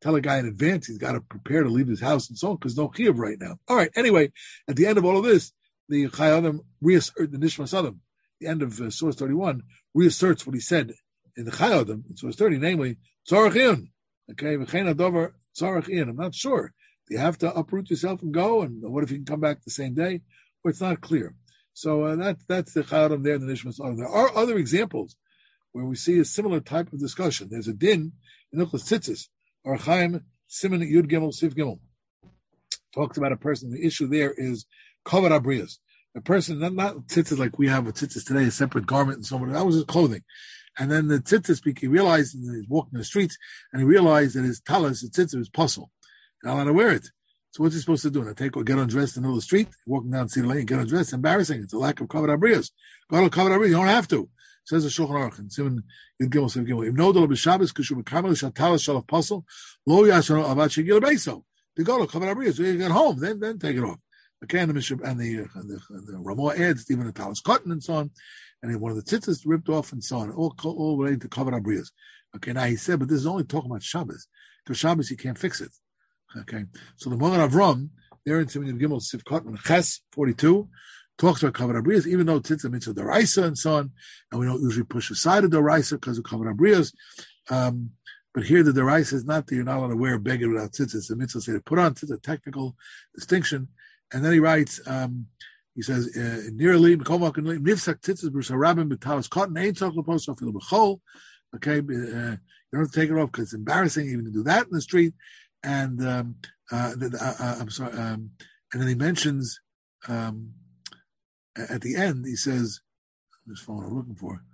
tell a guy in advance he's got to prepare to leave his house and so on, because no chiyuv right now. All right, anyway, at the end of all of this, the Chai Adam reassert the Nishmas Adam, the end of uh, source thirty-one, reasserts what he said in the Chai Adam, in source thirty, namely, Tzarech Iyun. Okay, V'chein Adover Tzarech Iyun. I'm not sure. Do you have to uproot yourself and go? And what if you can come back the same day? Well, it's not clear. So uh, that, that's the Chai Adam there in the Nishmas Adam. There are other examples where we see a similar type of discussion. There's a din in Ilchos Tzitzis, or Chaim Siman Yud Gimel Sif Gimel. Talks about a person. The issue there is Kavod Abriyos. A person, not, not tzitzis like we have with tzitzis today, a separate garment and so on. That was his clothing. And then the tzitzis, he realized, and he's walking the streets, and he realized that his talis, the tzitzis, was puzzle. Not allowed to wear it. So what's he supposed to do? And take or get undressed in the middle of the street, walking down Cedar Lane, get undressed, embarrassing. It's a lack of Kavod Abriyos. Go to Kavod Abriyos, you don't have to. Says the Shulchan Aruch in Siman Yud Gimel Sif Gimel. If no dol b'Shabbos kishu b'kamel shatalas shalav puzzle, lo yashano avat shegil beiso. To go to Kavod Abriyos, so you get home, then then take it off. Okay, and the and the, uh, and the, and the Ramah adds even the talis cotton and so on, and then one of the tzitzis ripped off and so on, all all related to Kavod Abriyos. Okay, now he said, but this is only talking about Shabbos, because Shabbos you can't fix it. Okay, so the Magen Avram there in Siman Yud Gimel Sif Cotton Ches forty-two talks about Kavod Abriyos, even though tzitzis mitzvah deraisa and so on, and we don't usually push aside the deraisa because of Kavod Abriyos. Um, but here the deraisa is not that you're not allowed to wear a beggar without tzitzis. The mitzvah say to put on tzitzis, a technical distinction. And then he writes, um, he says, nearly, nifsak tzitzis b'sharabim b'talis cotton ain't talking about fil b'chol. Okay, uh, you don't have to take it off because it's embarrassing even to do that in the street. And um, uh, uh, uh, I'm sorry. Um, and then he mentions um, at the end, he says, this phone I'm looking for.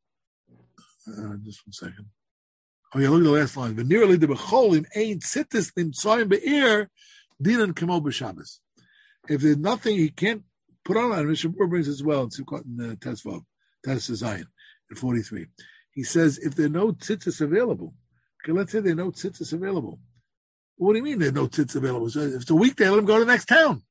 Uh, just one second. Oh yeah, look at the last line. Nearly the b'cholim ain't tzitzis nimtzoyim be'ir dinan kemo b'Shabbos. If there's nothing he can't put on, and Mishnah Berurah brings as well in Sukkot and uh, Tesvav, Tes Zion, in forty-three. He says, if there are no tzitzis available, okay, let's say there are no tzitzis available. What do you mean there are no tzitzis available? So if it's a weekday, let him go to the next town.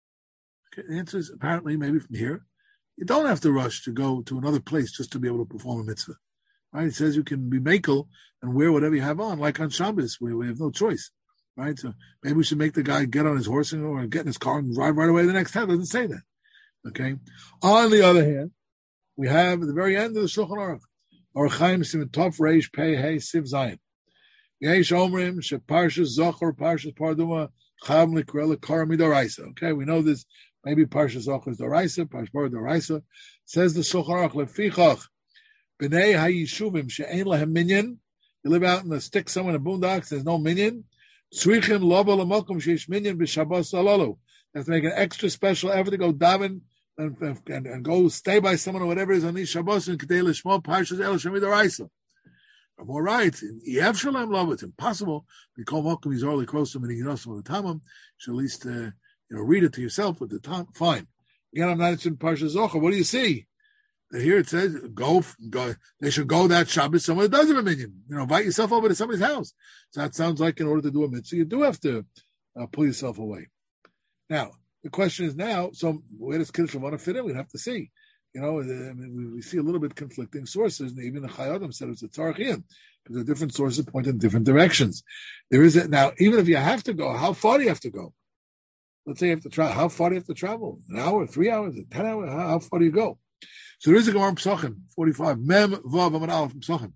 Okay, the answer is apparently maybe from here. You don't have to rush to go to another place just to be able to perform a mitzvah. Right? It says you can be makel and wear whatever you have on, like on Shabbos, where we have no choice. Right, so maybe we should make the guy get on his horse and, or get in his car and drive right away the next time. It doesn't say that. Okay. On the other hand, we have at the very end of the Shulchan Aruch, Or Chaim Siman Tov Reish Pei Hey Siv Zayin. Yesh Omrim She Parshas Zochor Parshas Parduma Chav Likrela Kara Midoraisa. Okay, we know this. Maybe Parshas Zochor is Doraisa, Parshas Parduma. Says the Shulchan Aruch Lefichach B'nei HaYishuvim She'ein Lahem Minyan. You live out in the stick somewhere in the boondocks. There's no minyan. Tzrichim loba l'mokum sheish minyan b'Shabbos alalu. They have to make an extra special effort to go daven and, and, and go stay by someone or whatever it is on these Shabbos and Kedei Lishmo Parshas El Shemi Doraisa. I'm all right. Yev Shalom Love, it's impossible. We call Mokum, he's already close to meaning Yinosim with the Tamam. You should at least uh, you know, read it to yourself with the time. Fine. Again, I'm not interested in Parshas Zochar. What do you see? Here it says, go, go, they should go that Shabbos somewhere that does have a minyan. You know, invite yourself over to somebody's house. So that sounds like in order to do a mitzvah, you do have to uh, pull yourself away. Now, the question is now, so where does Kiddush want to fit in? We'd have to see. You know, I mean, we, we see a little bit conflicting sources, and even the Chai Adam said it's a Tzarech Iyun, because the different sources point in different directions. There is a, now, even if you have to go, how far do you have to go? Let's say you have to travel. How far do you have to travel? An hour, three hours, ten hours? How, how far do you go? So there is a Gemara in Pesachim, forty-five. Mem Vav Amar Aleph Pesachim.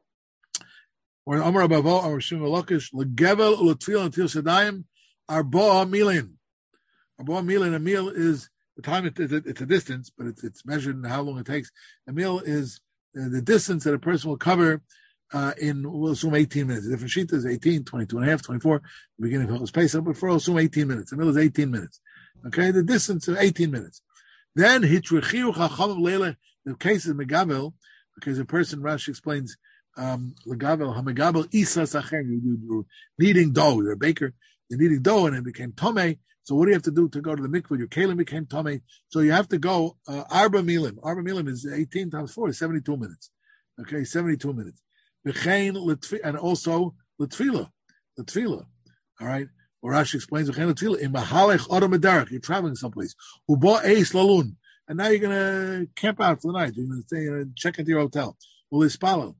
Or Amar Abavo, Amar Shimon Lakish, Legevel Ulatfil Until Sedayim, Arba Milin. Arba Milin, a meal is, the time it, it, it's a distance, but it's, it's measured in how long it takes. A meal is uh, the distance that a person will cover uh, in, we'll assume eighteen minutes. The different sheet is eighteen, twenty-two and a half, twenty-four, the beginning of his Pesach, but for assume eighteen minutes. A meal is eighteen minutes. Okay, the distance is eighteen minutes. Then hitrichiu chachamim leila. The case is megavel, because a person, Rashi explains, um, legavel hamegabel isa sacher. You're kneading dough. You're a baker. You're kneading dough, and it became tomei. So what do you have to do to go to the mikvah? Your kalim became tomei. So you have to go uh, arba milim. Arba milim is eighteen times four, is seventy-two minutes. Okay, seventy-two minutes. And also letfila, letfila. All right. Or Rashi explains, you're traveling someplace. And now you're going to camp out for the night. You're going to stay and check into your hotel. Well, it's follow.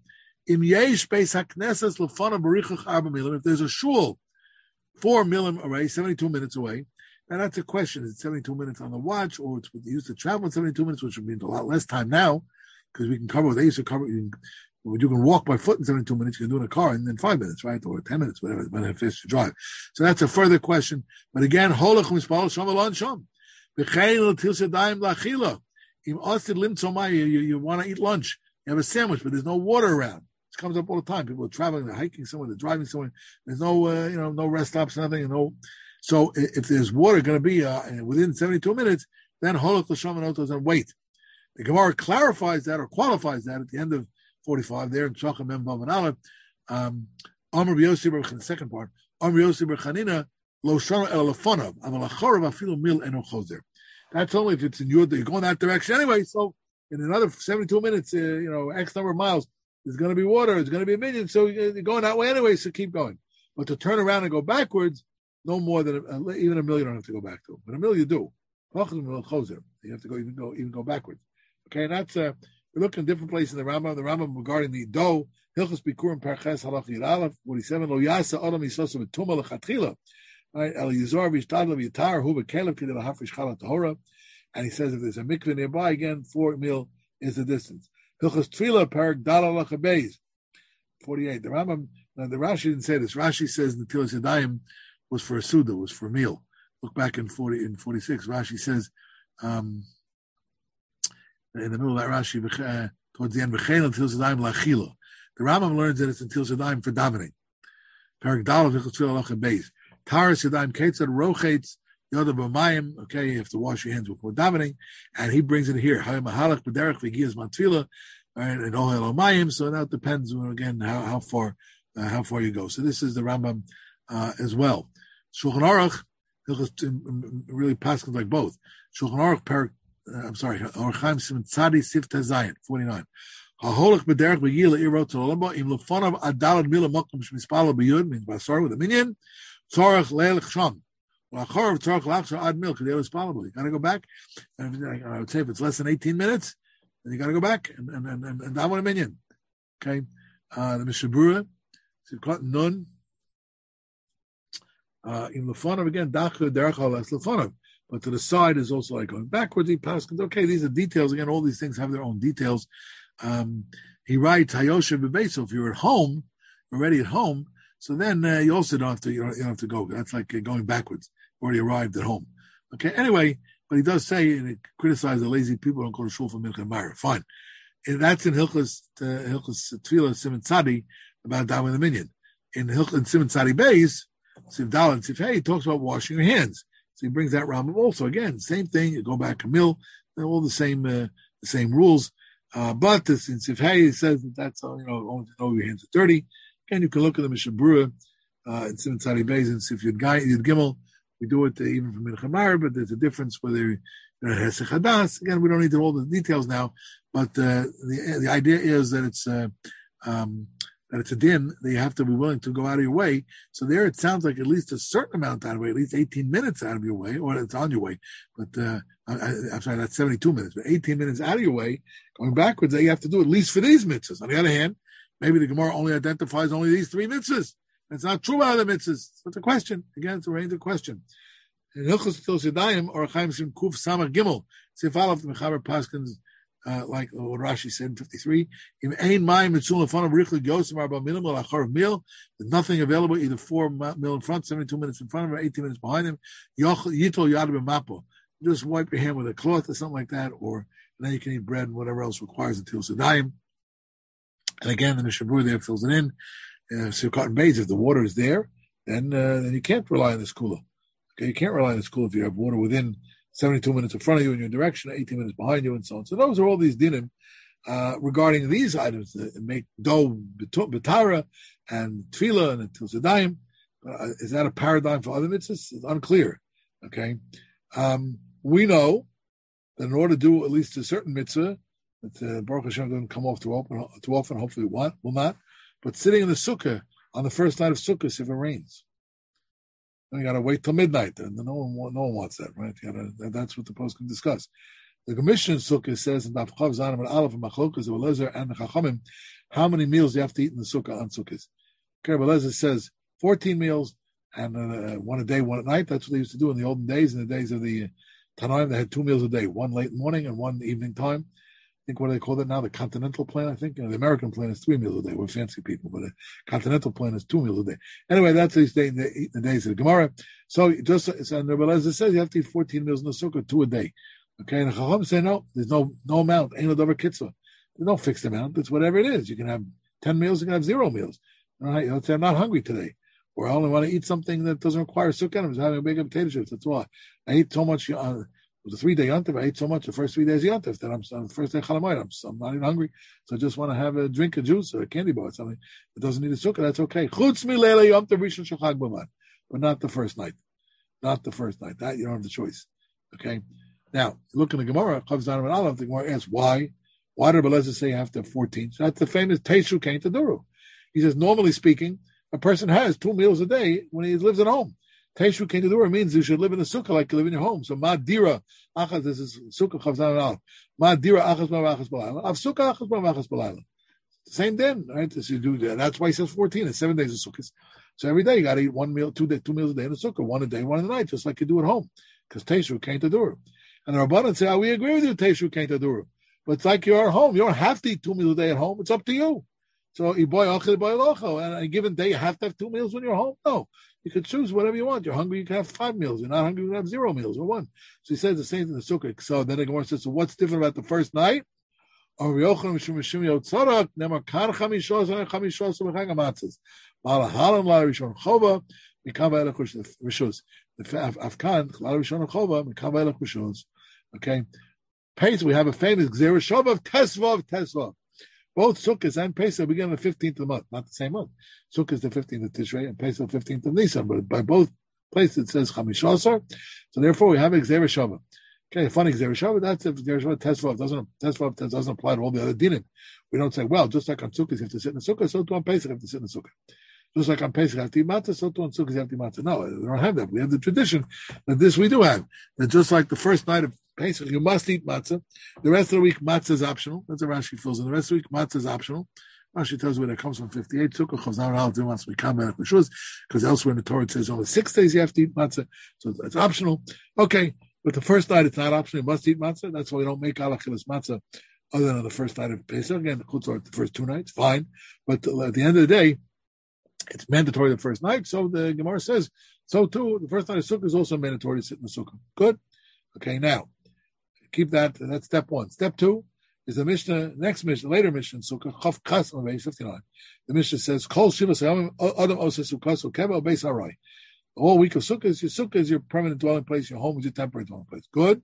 Im yesh beis haknesses lefana barichach arba milim. If there's a shul four milim away, seventy-two minutes away, and that's a question. Is it seventy-two minutes on the watch, or it's used to travel in seventy-two minutes, which would mean a lot less time now, because we can cover what they used to cover. You can, you can walk by foot in seventy-two minutes, you can do it in a car in, in five minutes, right? Or ten minutes, whatever, whatever it is to drive. So that's a further question. But again, holach mispal sham alon sham. V'chein l'til sedayim lachila. Im osid limtzomai, you you want to eat lunch. You have a sandwich, but there's no water around. It comes up all the time. People are traveling, they're hiking somewhere, they're driving somewhere. There's no, uh, you know, no rest stops, nothing. No. So if there's water going to be uh, within seventy-two minutes, then holach l'sham and and wait. The Gemara clarifies that or qualifies that at the end of forty-five there in Shacham Mem Vav and Aleph. Um, Amr B'Yossi Bar, the second part. Amr B'Yossi Bar Chanina lo shana el lefonav aval achorav afilu mil eno chozer. That's only if it's in your, you're going that direction anyway. So in another seventy-two minutes, uh, you know, X number of miles, there's going to be water, there's going to be a minion, so you're going that way anyway, so keep going. But to turn around and go backwards, no more than, a, even a mill you don't have to go back to. But a mill you do. You have to go even go even go backwards. Okay, and that's, uh, we look in different places in the Rambam. The Rambam regarding the dough, Hilchos Bikurim Parches Halach Yid Aleph, forty-seven, Lo Yasa Adam Yisosa V'Tuma L'Chatchila. Right, El Yizor V'Yishtadla V'Yitar, Hu V'Kelev K'dei L'Hafrish Chala Tahora. And he says if there's a mikveh nearby, again, four mil is the distance. Hilchos Tefillah Parak Dala Lachabeis, forty-eight. The Rambam, now the Rashi didn't say this. Rashi says Netilas Yadayim was for a suda, was for a meal. Look back in forty in forty-six. Rashi says um, in the middle of that Rashi uh, towards the end, V'chein Netilas Yadayim Lachila. The Rambam learns that it's Netilas Yadayim for davening. Parak Dala Hilchos Tefillah Lachabeis. Taras Yadayim Ketzad Rochetz. Okay, you have to wash your hands before davening, and he brings it here. And so now it depends again how, how far uh, how far you go. So this is the Rambam uh, as well. Shulchan Aruch really passes like both. Shulchan Aruch, per, uh, I'm sorry, Orchaim Simon Tzadi Sifta Zayin forty-nine. Haholach b'derech b'yila irot tolomba im lefonav adalad mila makom shmispala b'yud means basar with a minyan tzorach leilach sham. Well, add milk. They was palatable. You got to go back. And I would say if it's less than eighteen minutes, then you got to go back and and and and, and that one a minion. Okay, uh, the Mishabura, Nun, uh, in Lefonav again, Dachla Derechal that's Lefonav, but to the side is also like going backwards. He passes. Okay, these are details. Again, all these things have their own details. Um, he writes Hayosha B'Beis. So if you're at home, already at home, so then uh, you also don't have to you don't, you don't have to go. That's like uh, going backwards. Already arrived at home. Okay, anyway, but he does say and he criticizes the lazy people who don't go to shul for Mincha and Mara. Fine. And that's in Hilchos uh, Hilchos Tefillah Simon Tzadi about davening the minyan. In Hilchos Simon Tzadi Beis, Siv Dal and Siv Hey, he talks about washing your hands. So he brings that Rambam also. Again, same thing. You go back a mill, they're all the same uh, the same rules. Uh, but this, in Siv Hey, he says that that's uh, you know only to know your hands are dirty. Again, you can look at the Mishabura uh, in Simon Tzadi Beis and Siv Yud Gimel. We do it uh, even from Mincha Mar, but there's a difference whether you know, Hesech Hadas. Again, we don't need to all the details now, but uh, the the idea is that it's uh, um, that it's a din that you have to be willing to go out of your way. So there, it sounds like at least a certain amount out of your way, at least eighteen minutes out of your way, or it's on your way. But uh, I, I'm sorry, that's seventy-two minutes, but eighteen minutes out of your way, going backwards, that you have to do at least for these mitzvahs. On the other hand, maybe the Gemara only identifies only these three mitzvahs. It's not true about the mitzvahs. It's a question. Again, it's a range of question. In Hilchos Tefillas Yadayim, or Chaim Sim Kuf Samar Gimel, Sif Aleph the Mechaber Paskins, uh, like what Rashi said in fifty-three. Im Ein Mayim Mitzul in front of Richli Yosim Arba Milim or Achar Mil. There's nothing available, either four mil in front, seventy-two minutes in front of him, or eighteen minutes behind him. Yitol Yad B'Mapo. Just wipe your hand with a cloth or something like that, or and then you can eat bread and whatever else requires the Tefillas Yadayim. And again, the Mishabur there fills it in. Uh, so cotton beis, if the water is there, then uh, then you can't rely on this cooler. Okay, you can't rely on this cooler if you have water within seventy-two minutes in front of you in your direction, eighteen minutes behind you, and so on. So those are all these dinim uh, regarding these items that make dough betara and tefillah and Tefillas Yadayim. Uh, is that a paradigm for other mitzvahs? It's unclear. Okay, um, we know that in order to do at least a certain mitzvah, that uh, Baruch Hashem doesn't come off too often, too often. Hopefully, it will not. But sitting in the sukkah on the first night of Sukkot if it rains, then you got to wait till midnight. And no one, no one wants that, right? You gotta, that's what the post can discuss. The Commission Sukkah says in Daf Chav Zanim and Aleph and Machlokas of Elazar and the Chachamim, how many meals you have to eat in the Sukkah on Sukkahs. Okay, Elazar says fourteen meals, and uh, one a day, one at night. That's what they used to do in the olden days. In the days of the Tanaim, they had two meals a day, one late morning and one evening time. I think what do they call it now? The continental plan, I think. You know, the American plan is three meals a day. We're fancy people, but the continental plan is two meals a day. Anyway, that's these days, the, the days of the Gemara. So just as so Rebbe Elazar says, you have to eat fourteen meals in the Sukkah, two a day. Okay, and the Chacham say no, there's no no amount, ain't no davar kitzvah. There's no fixed amount. It's whatever it is. You can have ten meals, you can have zero meals. All right, let's say I'm not hungry today, or I only want to eat something that doesn't require sukkah. I'm just having a big potato chips. That's why I ate so much. Uh, it was a three day yontif. I ate so much the first three days of yontif that I'm on the first day chalamayit. I'm, I'm not even hungry, so I just want to have a drink of juice or a candy bar or something. It doesn't need a sukkah. That's okay. Chutz mi leila yontif rishon shachag b'man, but not the first night. Not the first night. That you don't have the choice. Okay. Now look in the Gemara. Chav Zanim and Aleph. The Gemara asks why. Why did Rebbe Elazar say you have to have fourteen? So that's the famous Teishu Kain Taduru. He says, normally speaking, a person has two meals a day when he lives at home. Teishu Kain Taduru means you should live in a sukkah like you live in your home. So Ma Dira Achaz, this is Sukkah Chav Zanim and Aleph. Ma Dira Achaz Ma'achaz B'layla. Av Sukkah Achaz Ma'achaz B'layla. Same din, right? So you do that. That's why he says fourteen. It's seven days of sukkahs. So every day you got to eat one meal, two day, two meals a day in a sukkah, one a day, one at night, just like you do at home. Because Teishu Kain Taduru. And the Rabbanan say, oh, we agree with you, Teishu Kain Taduru. But it's like you're at home. You don't have to eat two meals a day at home. It's up to you. So, and on a given day, you have to have two meals when you're home? No. You can choose whatever you want. You're hungry, you can have five meals. You're not hungry, you can have zero meals or one. So he says the same thing in the sukkah. So then the Gemara says, so what's different about the first night? Okay. Pesach, we have a famous Gzera Shova of Tesvav, Tesvav. Both Sukkot and Pesach begin on the fifteenth of the month, not the same month. Sukkot is the fifteenth of Tishrei and Pesach the fifteenth of Nisan, but by both places it says Chamishasar. So therefore we have a Gzera Shova. Okay, a funny Gzera Shova, that's a Gzera Shova Tesvav. Doesn't, Tesvav doesn't apply to all the other dinim. We don't say, well, just like on Sukkot you have to sit in the Sukkah, so too on Pesach you have to sit in the Sukkah. Just like on Pesach you have to eat matzah, so too on Sukkot you have to eat matzah. No, we don't have that. We have the tradition that this we do have. That just like the first night of Pesach, you must eat matzah. The rest of the week, matzah is optional. That's what Rashi fills in. The rest of the week, matzah is optional. Rashi tells you where that comes from fifty-eight. Sukkah, Chavzan, Al, Dimas, Mikam, Berach, Rishuz, because elsewhere in the Torah it says only six days you have to eat matzah. So it's optional. Okay, but the first night it's not optional. You must eat matzah. That's why we don't make alachilas matzah other than on the first night of Pesach. Again, the chutzor the first two nights, fine. But at the end of the day, it's mandatory the first night. So the Gemara says, so too, the first night of Sukkah is also mandatory to sit in the Sukkah. Good. Okay, now. Keep that. That's step one. Step two is the Mishnah. Next Mishnah, later Mishnah, Sukkah Chav Kas on page fifty-nine. The Mishnah says, "Kol Shivas Adam Oses Sukkah Keva Beis Harai." The whole week of Sukkah is your Sukkah is your permanent dwelling place. Your home is your temporary dwelling place. Good.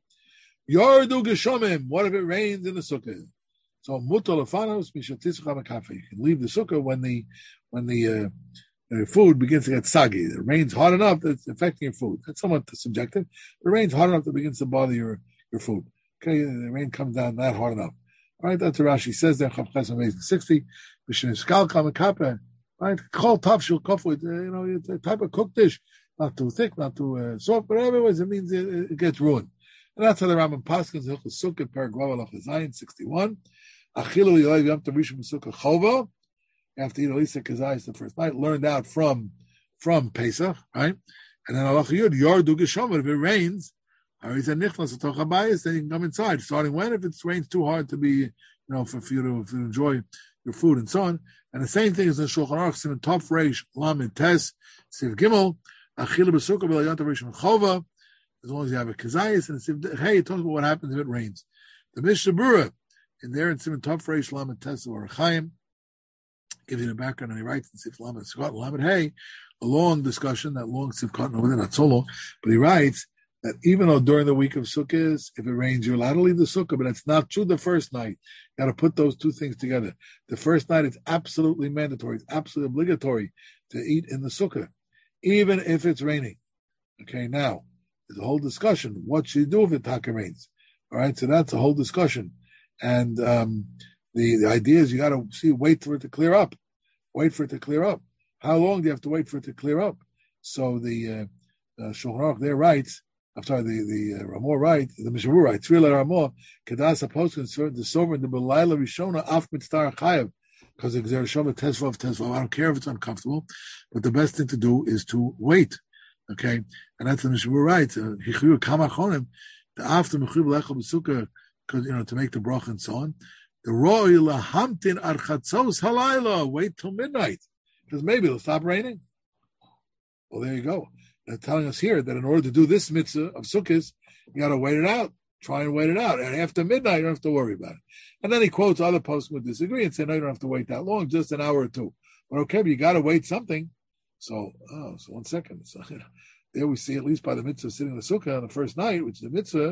Yardu Geshomim. What if it rains in the Sukkah? So Mutal Afanos Mishatisucha Mekafe. You can leave the Sukkah when the when the uh, uh, food begins to get soggy. It rains hard enough that it's affecting your food. That's somewhat subjective. It rains hard enough that it begins to bother your your food. Okay, the rain comes down that hard enough. All right, that's what Rashi says there. Chav Ches Amazing sixty. B'sheniskal kamakape. Right, kol tavshil kofu. You know, it's a type of cooked dish, not too thick, not too uh, soft. But otherwise, it means it, it gets ruined. And that's how the Rambam Paskins Hilchos Sukkah Paragvav Alach Zayin sixty-one. Achilu yoyv yom tavishim Sukkah chova. You have to eat at least a kazayis the first night. Learned out from from Pesach, right? And then Alach Yud Yardu Geshomim. If it rains. Or he said, "Nichlas atochabayis." Then you can come inside. Starting when? If it rains too hard to be, you know, for, for you to, to enjoy your food and so on. And the same thing is in Shulchan Aruch, Siman Tov Reish Lamed Tes Siv Gimel Achila B'Sukkah B'Layant Rishon Chova. As long as you have a kazayis and Siv, hey, it talks about what happens if it rains. The Mishnah Berurah in there in Siman Tov Reish Lamed Tes or Chaim gives you the background, and he writes in Siv Lamed Scott Lamed Hey, a long discussion, that long Siv Cotton over there, not so long, but he writes that even though during the week of Sukkot, if it rains, you're allowed to leave the Sukkah, but it's not true the first night. You got to put those two things together. The first night, it's absolutely mandatory. It's absolutely obligatory to eat in the Sukkah, even if it's raining. Okay, now, there's a whole discussion. What should you do if it taka rains? All right, so that's a whole discussion. And um, the, the idea is you got to see, wait for it to clear up. Wait for it to clear up. How long do you have to wait for it to clear up? So the uh, uh, Shulchan Aruch there writes I'm sorry, the the uh, Ramor writes, the Mishavur writes, Tzvila Ramor, Kedas HaPoskin, the sovereign, the Belayla Rishona, Af Mitztar Chayev, because the Gzer Shova Tesvav Tesvav. I don't care if it's uncomfortable, but the best thing to do is to wait. Okay, and that's the Mishavur writes. Hichyu Kamachonim, the after Mechuv Lechel B'Sukkah, because you know to make the bracha and so on. The Roy Lahamtin Archatzos Halayla, wait till midnight, because maybe it'll stop raining. Well, there you go. They're telling us here that in order to do this mitzvah of Sukkot, you got to wait it out. Try and wait it out. And after midnight, you don't have to worry about it. And then he quotes other posts who disagree and say, no, you don't have to wait that long, just an hour or two. But okay, but you got to wait something. So, oh, so one second. So, you know, there we see, at least by the mitzvah of sitting in the sukkah on the first night, which is the mitzvah,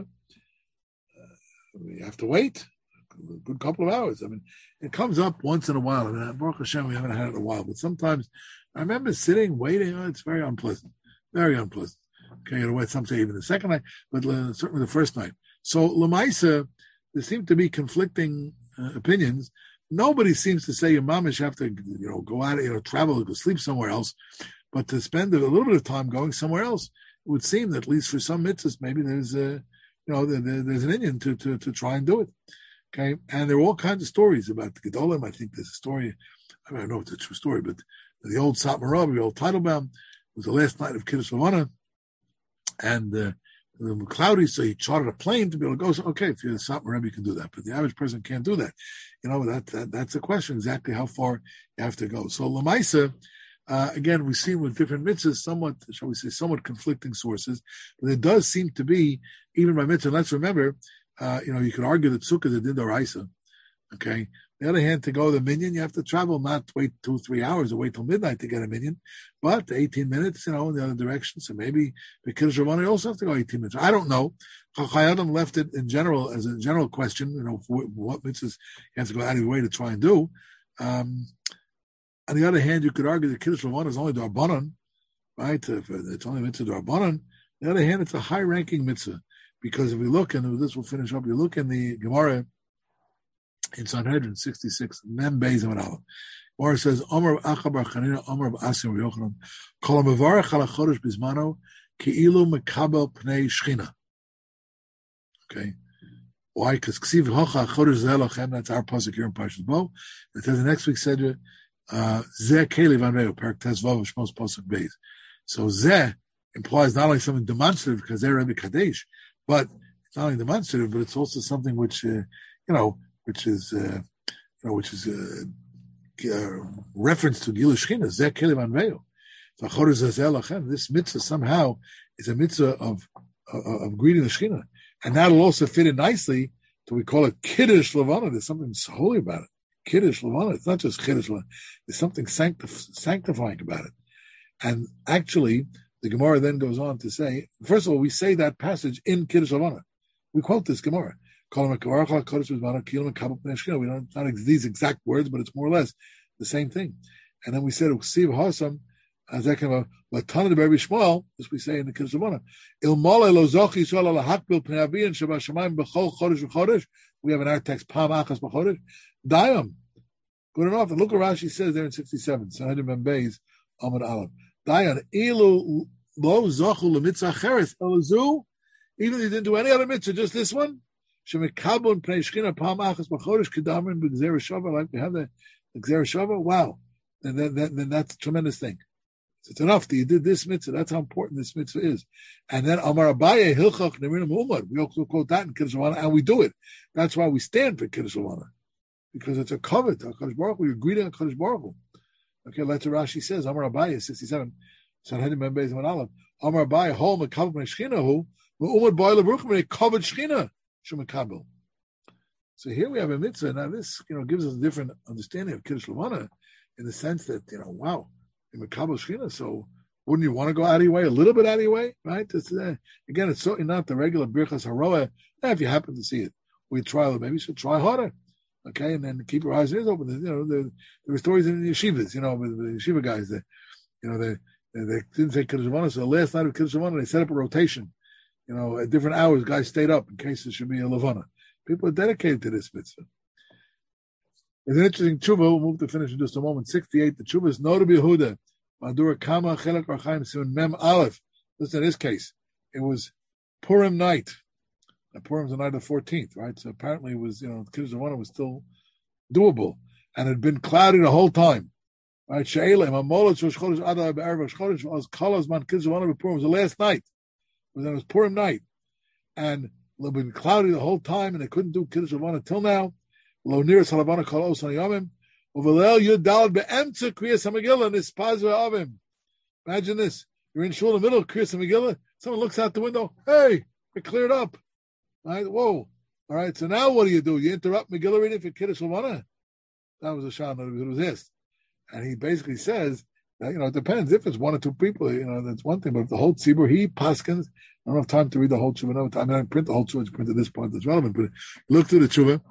uh, you have to wait a good couple of hours. I mean, it comes up once in a while. I mean, Baruch Hashem, we haven't had it in a while. But sometimes I remember sitting, waiting. Oh, it's very unpleasant. Very unpleasant. Okay, you know, wait some say even the second night, but uh, certainly the first night. So Lamaisa, there seem to be conflicting uh, opinions. Nobody seems to say your mamish have to, you know, go out, you know, travel, go sleep somewhere else, but to spend a little bit of time going somewhere else. It would seem that at least for some mitzvahs, maybe there's a, you know, there, there's an Indian to, to to try and do it. Okay, and there are all kinds of stories about the Gedolim. I think there's a story. I, mean, I don't know if it's a true story, but the old Satmar, the old Teitelbaum, was the last night of Kiddush Levana, and uh, it was cloudy, so he chartered a plane to be able to go. So, okay, if you're the Satmar Rebbe, you can do that, but the average person can't do that. You know, that, that that's the question, exactly how far you have to go. So Lamaisa, uh, again, we've seen with different mitzvahs, somewhat, shall we say, somewhat conflicting sources, but it does seem to be, even by mitzvah, let's remember, uh, you know, you could argue that Sukkah is a din d'oraisa, okay? On the other hand, to go to the minyan, you have to travel, not wait two, three hours or wait till midnight to get a minyan, but eighteen minutes, you know, in the other direction. So maybe the Kiddush Rabbanan, you also have to go eighteen minutes. I don't know. Chacham Adam left it in general, as a general question, you know, what mitzvahs you have to go out of your way to try and do. Um, on the other hand, you could argue that Kiddush Rabbanan is only Darbanan, right? It's only mitzvah Darbanan. On the other hand, it's a high-ranking mitzvah, because if we look, and this will finish up, you look in the Gemara, in Sanhedrin sixty-six, Mem Beis Amud Aleph, where it says, Omer Achabar Chanina, Omer Asim Yochanan, Kol Mevarach Al Chodesh Bizmano, Ki'ilu Mekabel Pnei Shchina. Okay, why? Because Ksiv Hocha Chodesh Zelochem. That's our pasuk here in Parshas Bo. It says the next week said, uh, Zeh Keli Van Reu, Perak Tezvav Shmos Pasuk Beis. So Zeh implies not only something demonstrative because they're Rebbe Kadesh, but it's not only demonstrative, but it's also something which, uh, you know. which is, uh, you know, which is a uh, uh, reference to Gilu Shechina, Zeh Keli Van Reu. So Chodesh Zeh Lachem, this mitzvah somehow is a mitzvah of, of, of greeting the Shechina. And that'll also fit in nicely to, we call it Kiddush Levana. There's something so holy about it. Kiddush Levana. It's not just Kiddush Levana. There's something sanctif- sanctifying about it. And actually, the Gemara then goes on to say, first of all, we say that passage in Kiddush Levana. We quote this Gemara. We don't, not these exact words, but it's more or less the same thing. And then we said, Uksiv Hasam, as I came up, Latana de Berbi Shmuel, as we say in the Kiddush Levana, Ilmale lo zochi yisrael ala hakbil pnei aviyin sheba shamayim b'chol chodesh v'chodesh. We have in our text, Pam achas b'chodesh. Dayam. Good enough. And look what Rashi says there in sixty-seven. Sanhedrin Mem Beis Amud Aleph. Dayan, ilu lo zochu l'mitzvah cheres elazu. Even if he didn't do any other mitzvah, just this one. Shemekabon pnei shchina pam achas b'chodesh kedamin b'gzer shava, like we have the gzer shava. Wow. Then, then, then, then that's a tremendous thing. It's enough that you did this mitzvah. That's how important this mitzvah is. And then Amar Abaye Hilchach Nemirim Umad. We also quote that in Kiddush Levana, and we do it. That's why we stand for Kiddush Levana, because it's a covet. HaKadosh Baruch Hu, you're greeting HaKadosh Baruch Hu. Okay, that's what Rashi says. Amar Abaye sixty-seven. Sanhedrin Mem Beis Amud Aleph. Amar Abaye Hol Mekabel Pnei Shchina Hu Umad Ba'il Baruch Pnei Kavod Shchina Shemekabel. So here we have a mitzvah. Now this, you know, gives us a different understanding of Kiddush Levana, in the sense that, you know, wow, in Mekabel Shechina, so wouldn't you want to go out of your way, a little bit out of your way, right? This, uh, again, it's certainly not the regular Birchas Haroeh. If you happen to see it, we try, maybe you should try harder, okay? And then keep your eyes and ears open. You know, there, there were stories in the yeshivas, you know, with the yeshiva guys that, you know, they they, they didn't say Kiddush Levana, so the last night of Kiddush Levana, they set up a rotation. You know, at different hours, guys stayed up in case there should be a Levana. People are dedicated to this mitzvah. It's an interesting tshuva. We'll move to finish in just a moment. sixty-eight. The tshuva is Noda B'Yehuda. Madura Kama Chelek Archaim Simon Mem Aleph. Listen, in this case, it was Purim night. Now, Purim's the night of the fourteenth, right? So apparently it was, you know, Kiddush Levana was still doable, and it had been cloudy the whole time. Right? She'elim, Amolos, Rosh Chodesh, Adar, Be'er, Rosh Chodesh, was Kalas, Man, Kiddush Levana, Purim was the last night. It was Purim night. And it had been cloudy the whole time, and they couldn't do Kiddush Levana till now. Lo nir Salavana Kol Os Yomim. Uvelel Yudal Be'emtza Kriyas HaMegillah Nispazra Avim. Imagine this. You're in shul in the middle of Kriyas HaMegillah. Someone looks out the window. Hey, it cleared up. All right, whoa. All right, so now what do you do? You interrupt Megillah reading for Kiddush Levana? That was a shot that was asked. And he basically says that, you know, it depends. If it's one or two people, you know, that's one thing. But if the whole tzibur, he paskins, I don't have time to read the whole tshuva. No, I mean, I print the whole tshuva, I printed this part that's relevant. But look through the tshuva.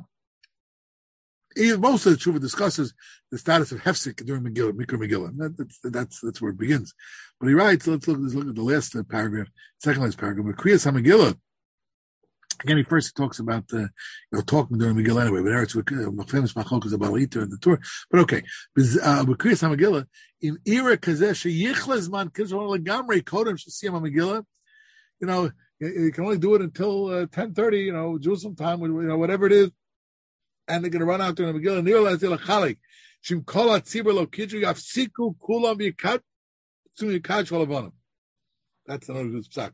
He, most of the tshuva discusses the status of hefsek during Megillah, Mikra Megillah. That, that's, that's, that's where it begins. But he writes, let's look, let's look at the last uh, paragraph, second last paragraph. But Kriyas HaMegillah, again, he first talks about, uh, you know, talking during Megillah anyway, but it's uh, famous machlokas about Iter and the Torah. But okay, with Kriyas HaMegillah, in era kazeh sheyichles man kizron legamrei kodem shesiyam HaMegillah, you know, you, you can only do it until uh, ten thirty, you know, Jerusalem time, you know, whatever it is, and they're going to run out during the Megillah. Nir lazil achalik shim kol hatzibur lo kidru yafsiku kulam yikat tzum yikat shalavanam. That's another good psak.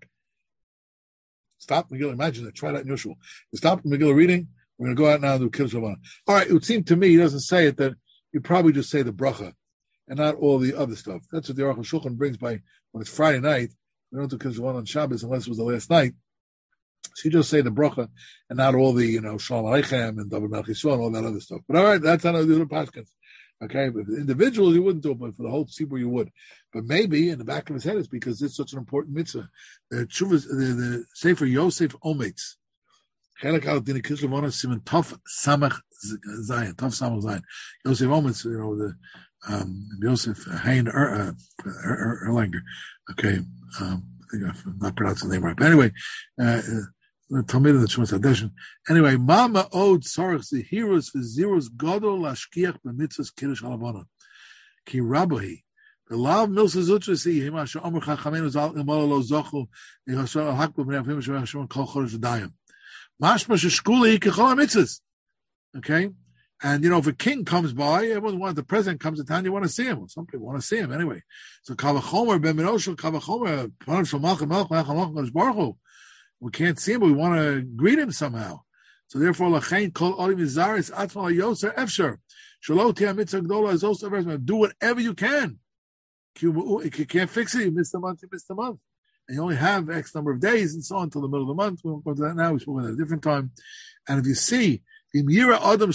Stop Megillah. Imagine that. Try that in your shul. You stop Megillah reading. We're going to go out now and do Kiddush Levana. All right. It would seem to me, he doesn't say it, that you probably just say the bracha and not all the other stuff. That's what the Aruch HaShulchan brings by when it's Friday night. We don't do Kiddush Levana on Shabbos unless it was the last night. So you just say the bracha and not all the, you know, Shalom Aleichem and David Melech Yisrael and all that other stuff. But all right, that's how the other Paskins. Okay, but the individuals you wouldn't do it, but for the whole tzibur you would. But maybe in the back of his head it's because it's such an important mitzvah. The Tshuvas, the, the Sefer Yosef Ometz, Chelek Al Din Kiddush Levana Siman Tov Samach Zayin, Tov Samach Zayin. Yosef Ometz, you know, the um, Yosef Hein er, uh, er, Erlanger. Okay, um, I think I'm not pronouncing the name right. But anyway, uh, uh, Talmid in the Shumas Hadeshin. Anyway, Mama owed Sarach the heroes for zeros Godol Lashkiach b'mitzvahs Kiddush Halavana. Ki Rabbahi. The law of Milsa Zutrasi, Himasha Omer Chachamenu Zal Imala Lo Zochu, Yehosel Hakba B'nei Avim Shemach Shemach Kol Chodesh Adayim. Mashma Sheshkuli Kechol HaMitzvahs. Okay? And, you know, if a king comes by, everyone wants, the president comes to town, you want to see him. Well, some people want to see him anyway. So Kavachomer, Ben Menoshel, Kavachomer, Panav Shalmach, Melch, Melch, Melch, Baruch Hu. We can't see him, but we want to greet him somehow. So therefore, Lachain Kol Olim Yizaris Atmal Yoser Efsher. Shalot Tia Mitzvah Gdola is also everything. Do whatever you can. If you can't fix it, you miss the month, you miss the month. And you only have X number of days and so on until the middle of the month. We won't go to that now. We spoke about that at a different time. And if you see, and if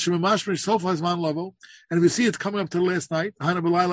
you see it's coming up to the last night, or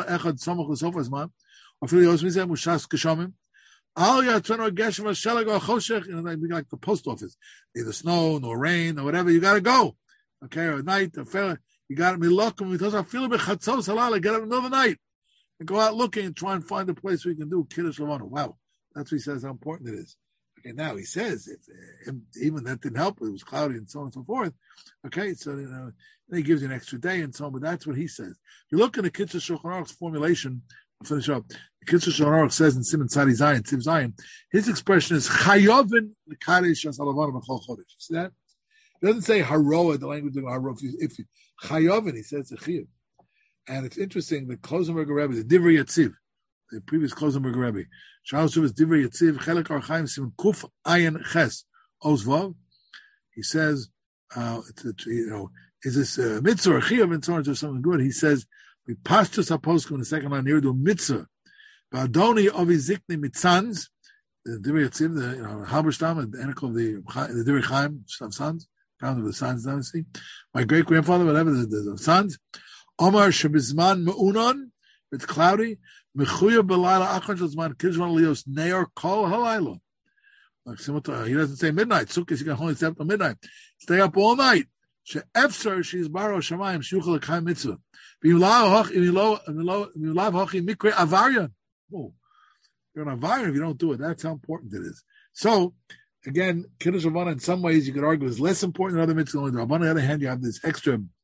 Al Yatzon Geshem Shelag or Choshech, you know, they be like the post office. Neither snow, nor rain, or whatever, you gotta go. Okay, or at night, or fair, you gotta be lucky because I feel a bit chatzos halal, get up in the middle of the night and go out looking and try and find a place where you can do Kiddush Levana. Wow, that's what he says how important it is. Okay, now he says if uh, even that didn't help, it was cloudy and so on and so forth. Okay, so you know, then he gives you an extra day and so on, but that's what he says. If you look in the Kitzur Shulchan Aruch's formulation, I'll finish up. The Kitzur Shulchan Aruch says in Siman Tzadi Zayin, Tziv Zayin, his expression is Chayovin l'kadesh as halavana b'chol chodesh. See that? It doesn't say haroa, the language of haroa. If you, Chayovin, he says it's a chiyuv. And it's interesting, the Klosenberger Rebbe, the Divrei Yatziv, the previous Klosenberger Rebbe, Charles Shuvas Divrei Yatziv, Chelek Archaim Siman Kuf Ayin Ches Ozvav. He says, uh, it's, it's, you know, is this a mitzvah or chiyuv and so on or something good? He says, we pashtus haposkum in the second line here do mitzvah. Ba'adoni of Izikni mitzans, the Divrei Yatziv, the you know Halberstam, the Enoch of the the Divrei Chaim sons, founder of the sons, obviously. My great grandfather, whatever the, the, the sons. Omar Shabizman Meunon, it's cloudy. Mechuya Belayla Achron Shazman Kiddush Leos Neor Kol Halayla. Like he doesn't say midnight. Sukkot, you can only stay up till midnight. Stay up all night. She'efser she's baro shamayim shuchal l'kayim mitzvah. V'yulav hochi mikre avarian. Oh, you're an avarian if you don't do it. That's how important it is. So, again, Kiddush Levana in some ways you could argue is less important than other mitzvahs. On the other hand, you have this extra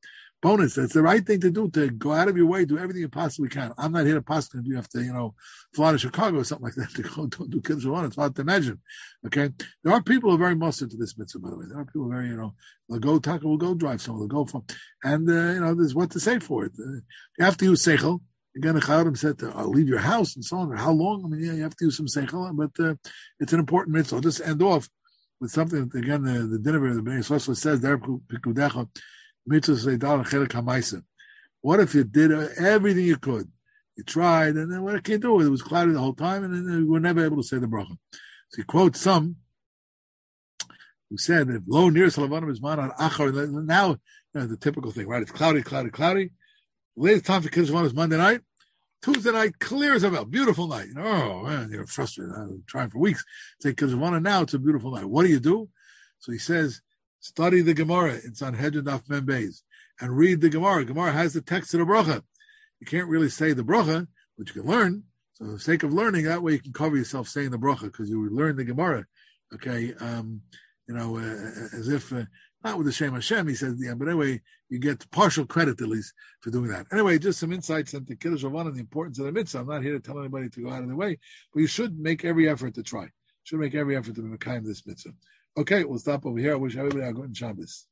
bonus. It's the right thing to do, to go out of your way, do everything you possibly can. I'm not here to pass you have to, you know, fly to Chicago or something like that to go do, do Kiddush Levanon. It's hard to imagine. Okay, there are people who are very muster to this mitzvah. By the way, there are people who are very, you know, they'll go Taka will go drive somewhere, they'll go from, and uh, you know, there's what to say for it. Uh, you have to use seichel. Again, the Chayyim said, to, I'll leave your house and so on. Or how long? I mean, yeah, you have to use some seichel, but uh, it's an important mitzvah. I'll just end off with something that, again, the, the dinner, the Bnei Yisrael says, there, Pikudecha, mitzvah seidal chelik hamaisa. What if you did everything you could? You tried, and then what can you do? It was cloudy the whole time, and then you were never able to say the bracha. So he quotes some who said, if lo near Salavanam is man on achar, now, you know, the typical thing, right? It's cloudy, cloudy, cloudy. The latest time for Kiddush Levanon is Monday night. Tuesday night, clear as a bell. Beautiful night. You know, oh, man, you're frustrated. I've been trying for weeks. Say Kiddush Levanon, now it's a beautiful night. What do you do? So he says, study the Gemara. It's on Hedron Daf Mem Beis. And read the Gemara. Gemara has the text of the bracha. You can't really say the bracha, but you can learn. So for the sake of learning, that way you can cover yourself saying the bracha, because you learn the Gemara. Okay, um, you know, uh, as if... Uh, Not with the Shem Hashem, he says, yeah, but anyway, you get partial credit at least for doing that. Anyway, just some insights into Kiddush Levanon and the importance of the mitzvah. I'm not here to tell anybody to go out of the way, but you should make every effort to try. You should make every effort to be kind of this mitzvah. Okay, we'll stop over here. I wish everybody a good Shabbos.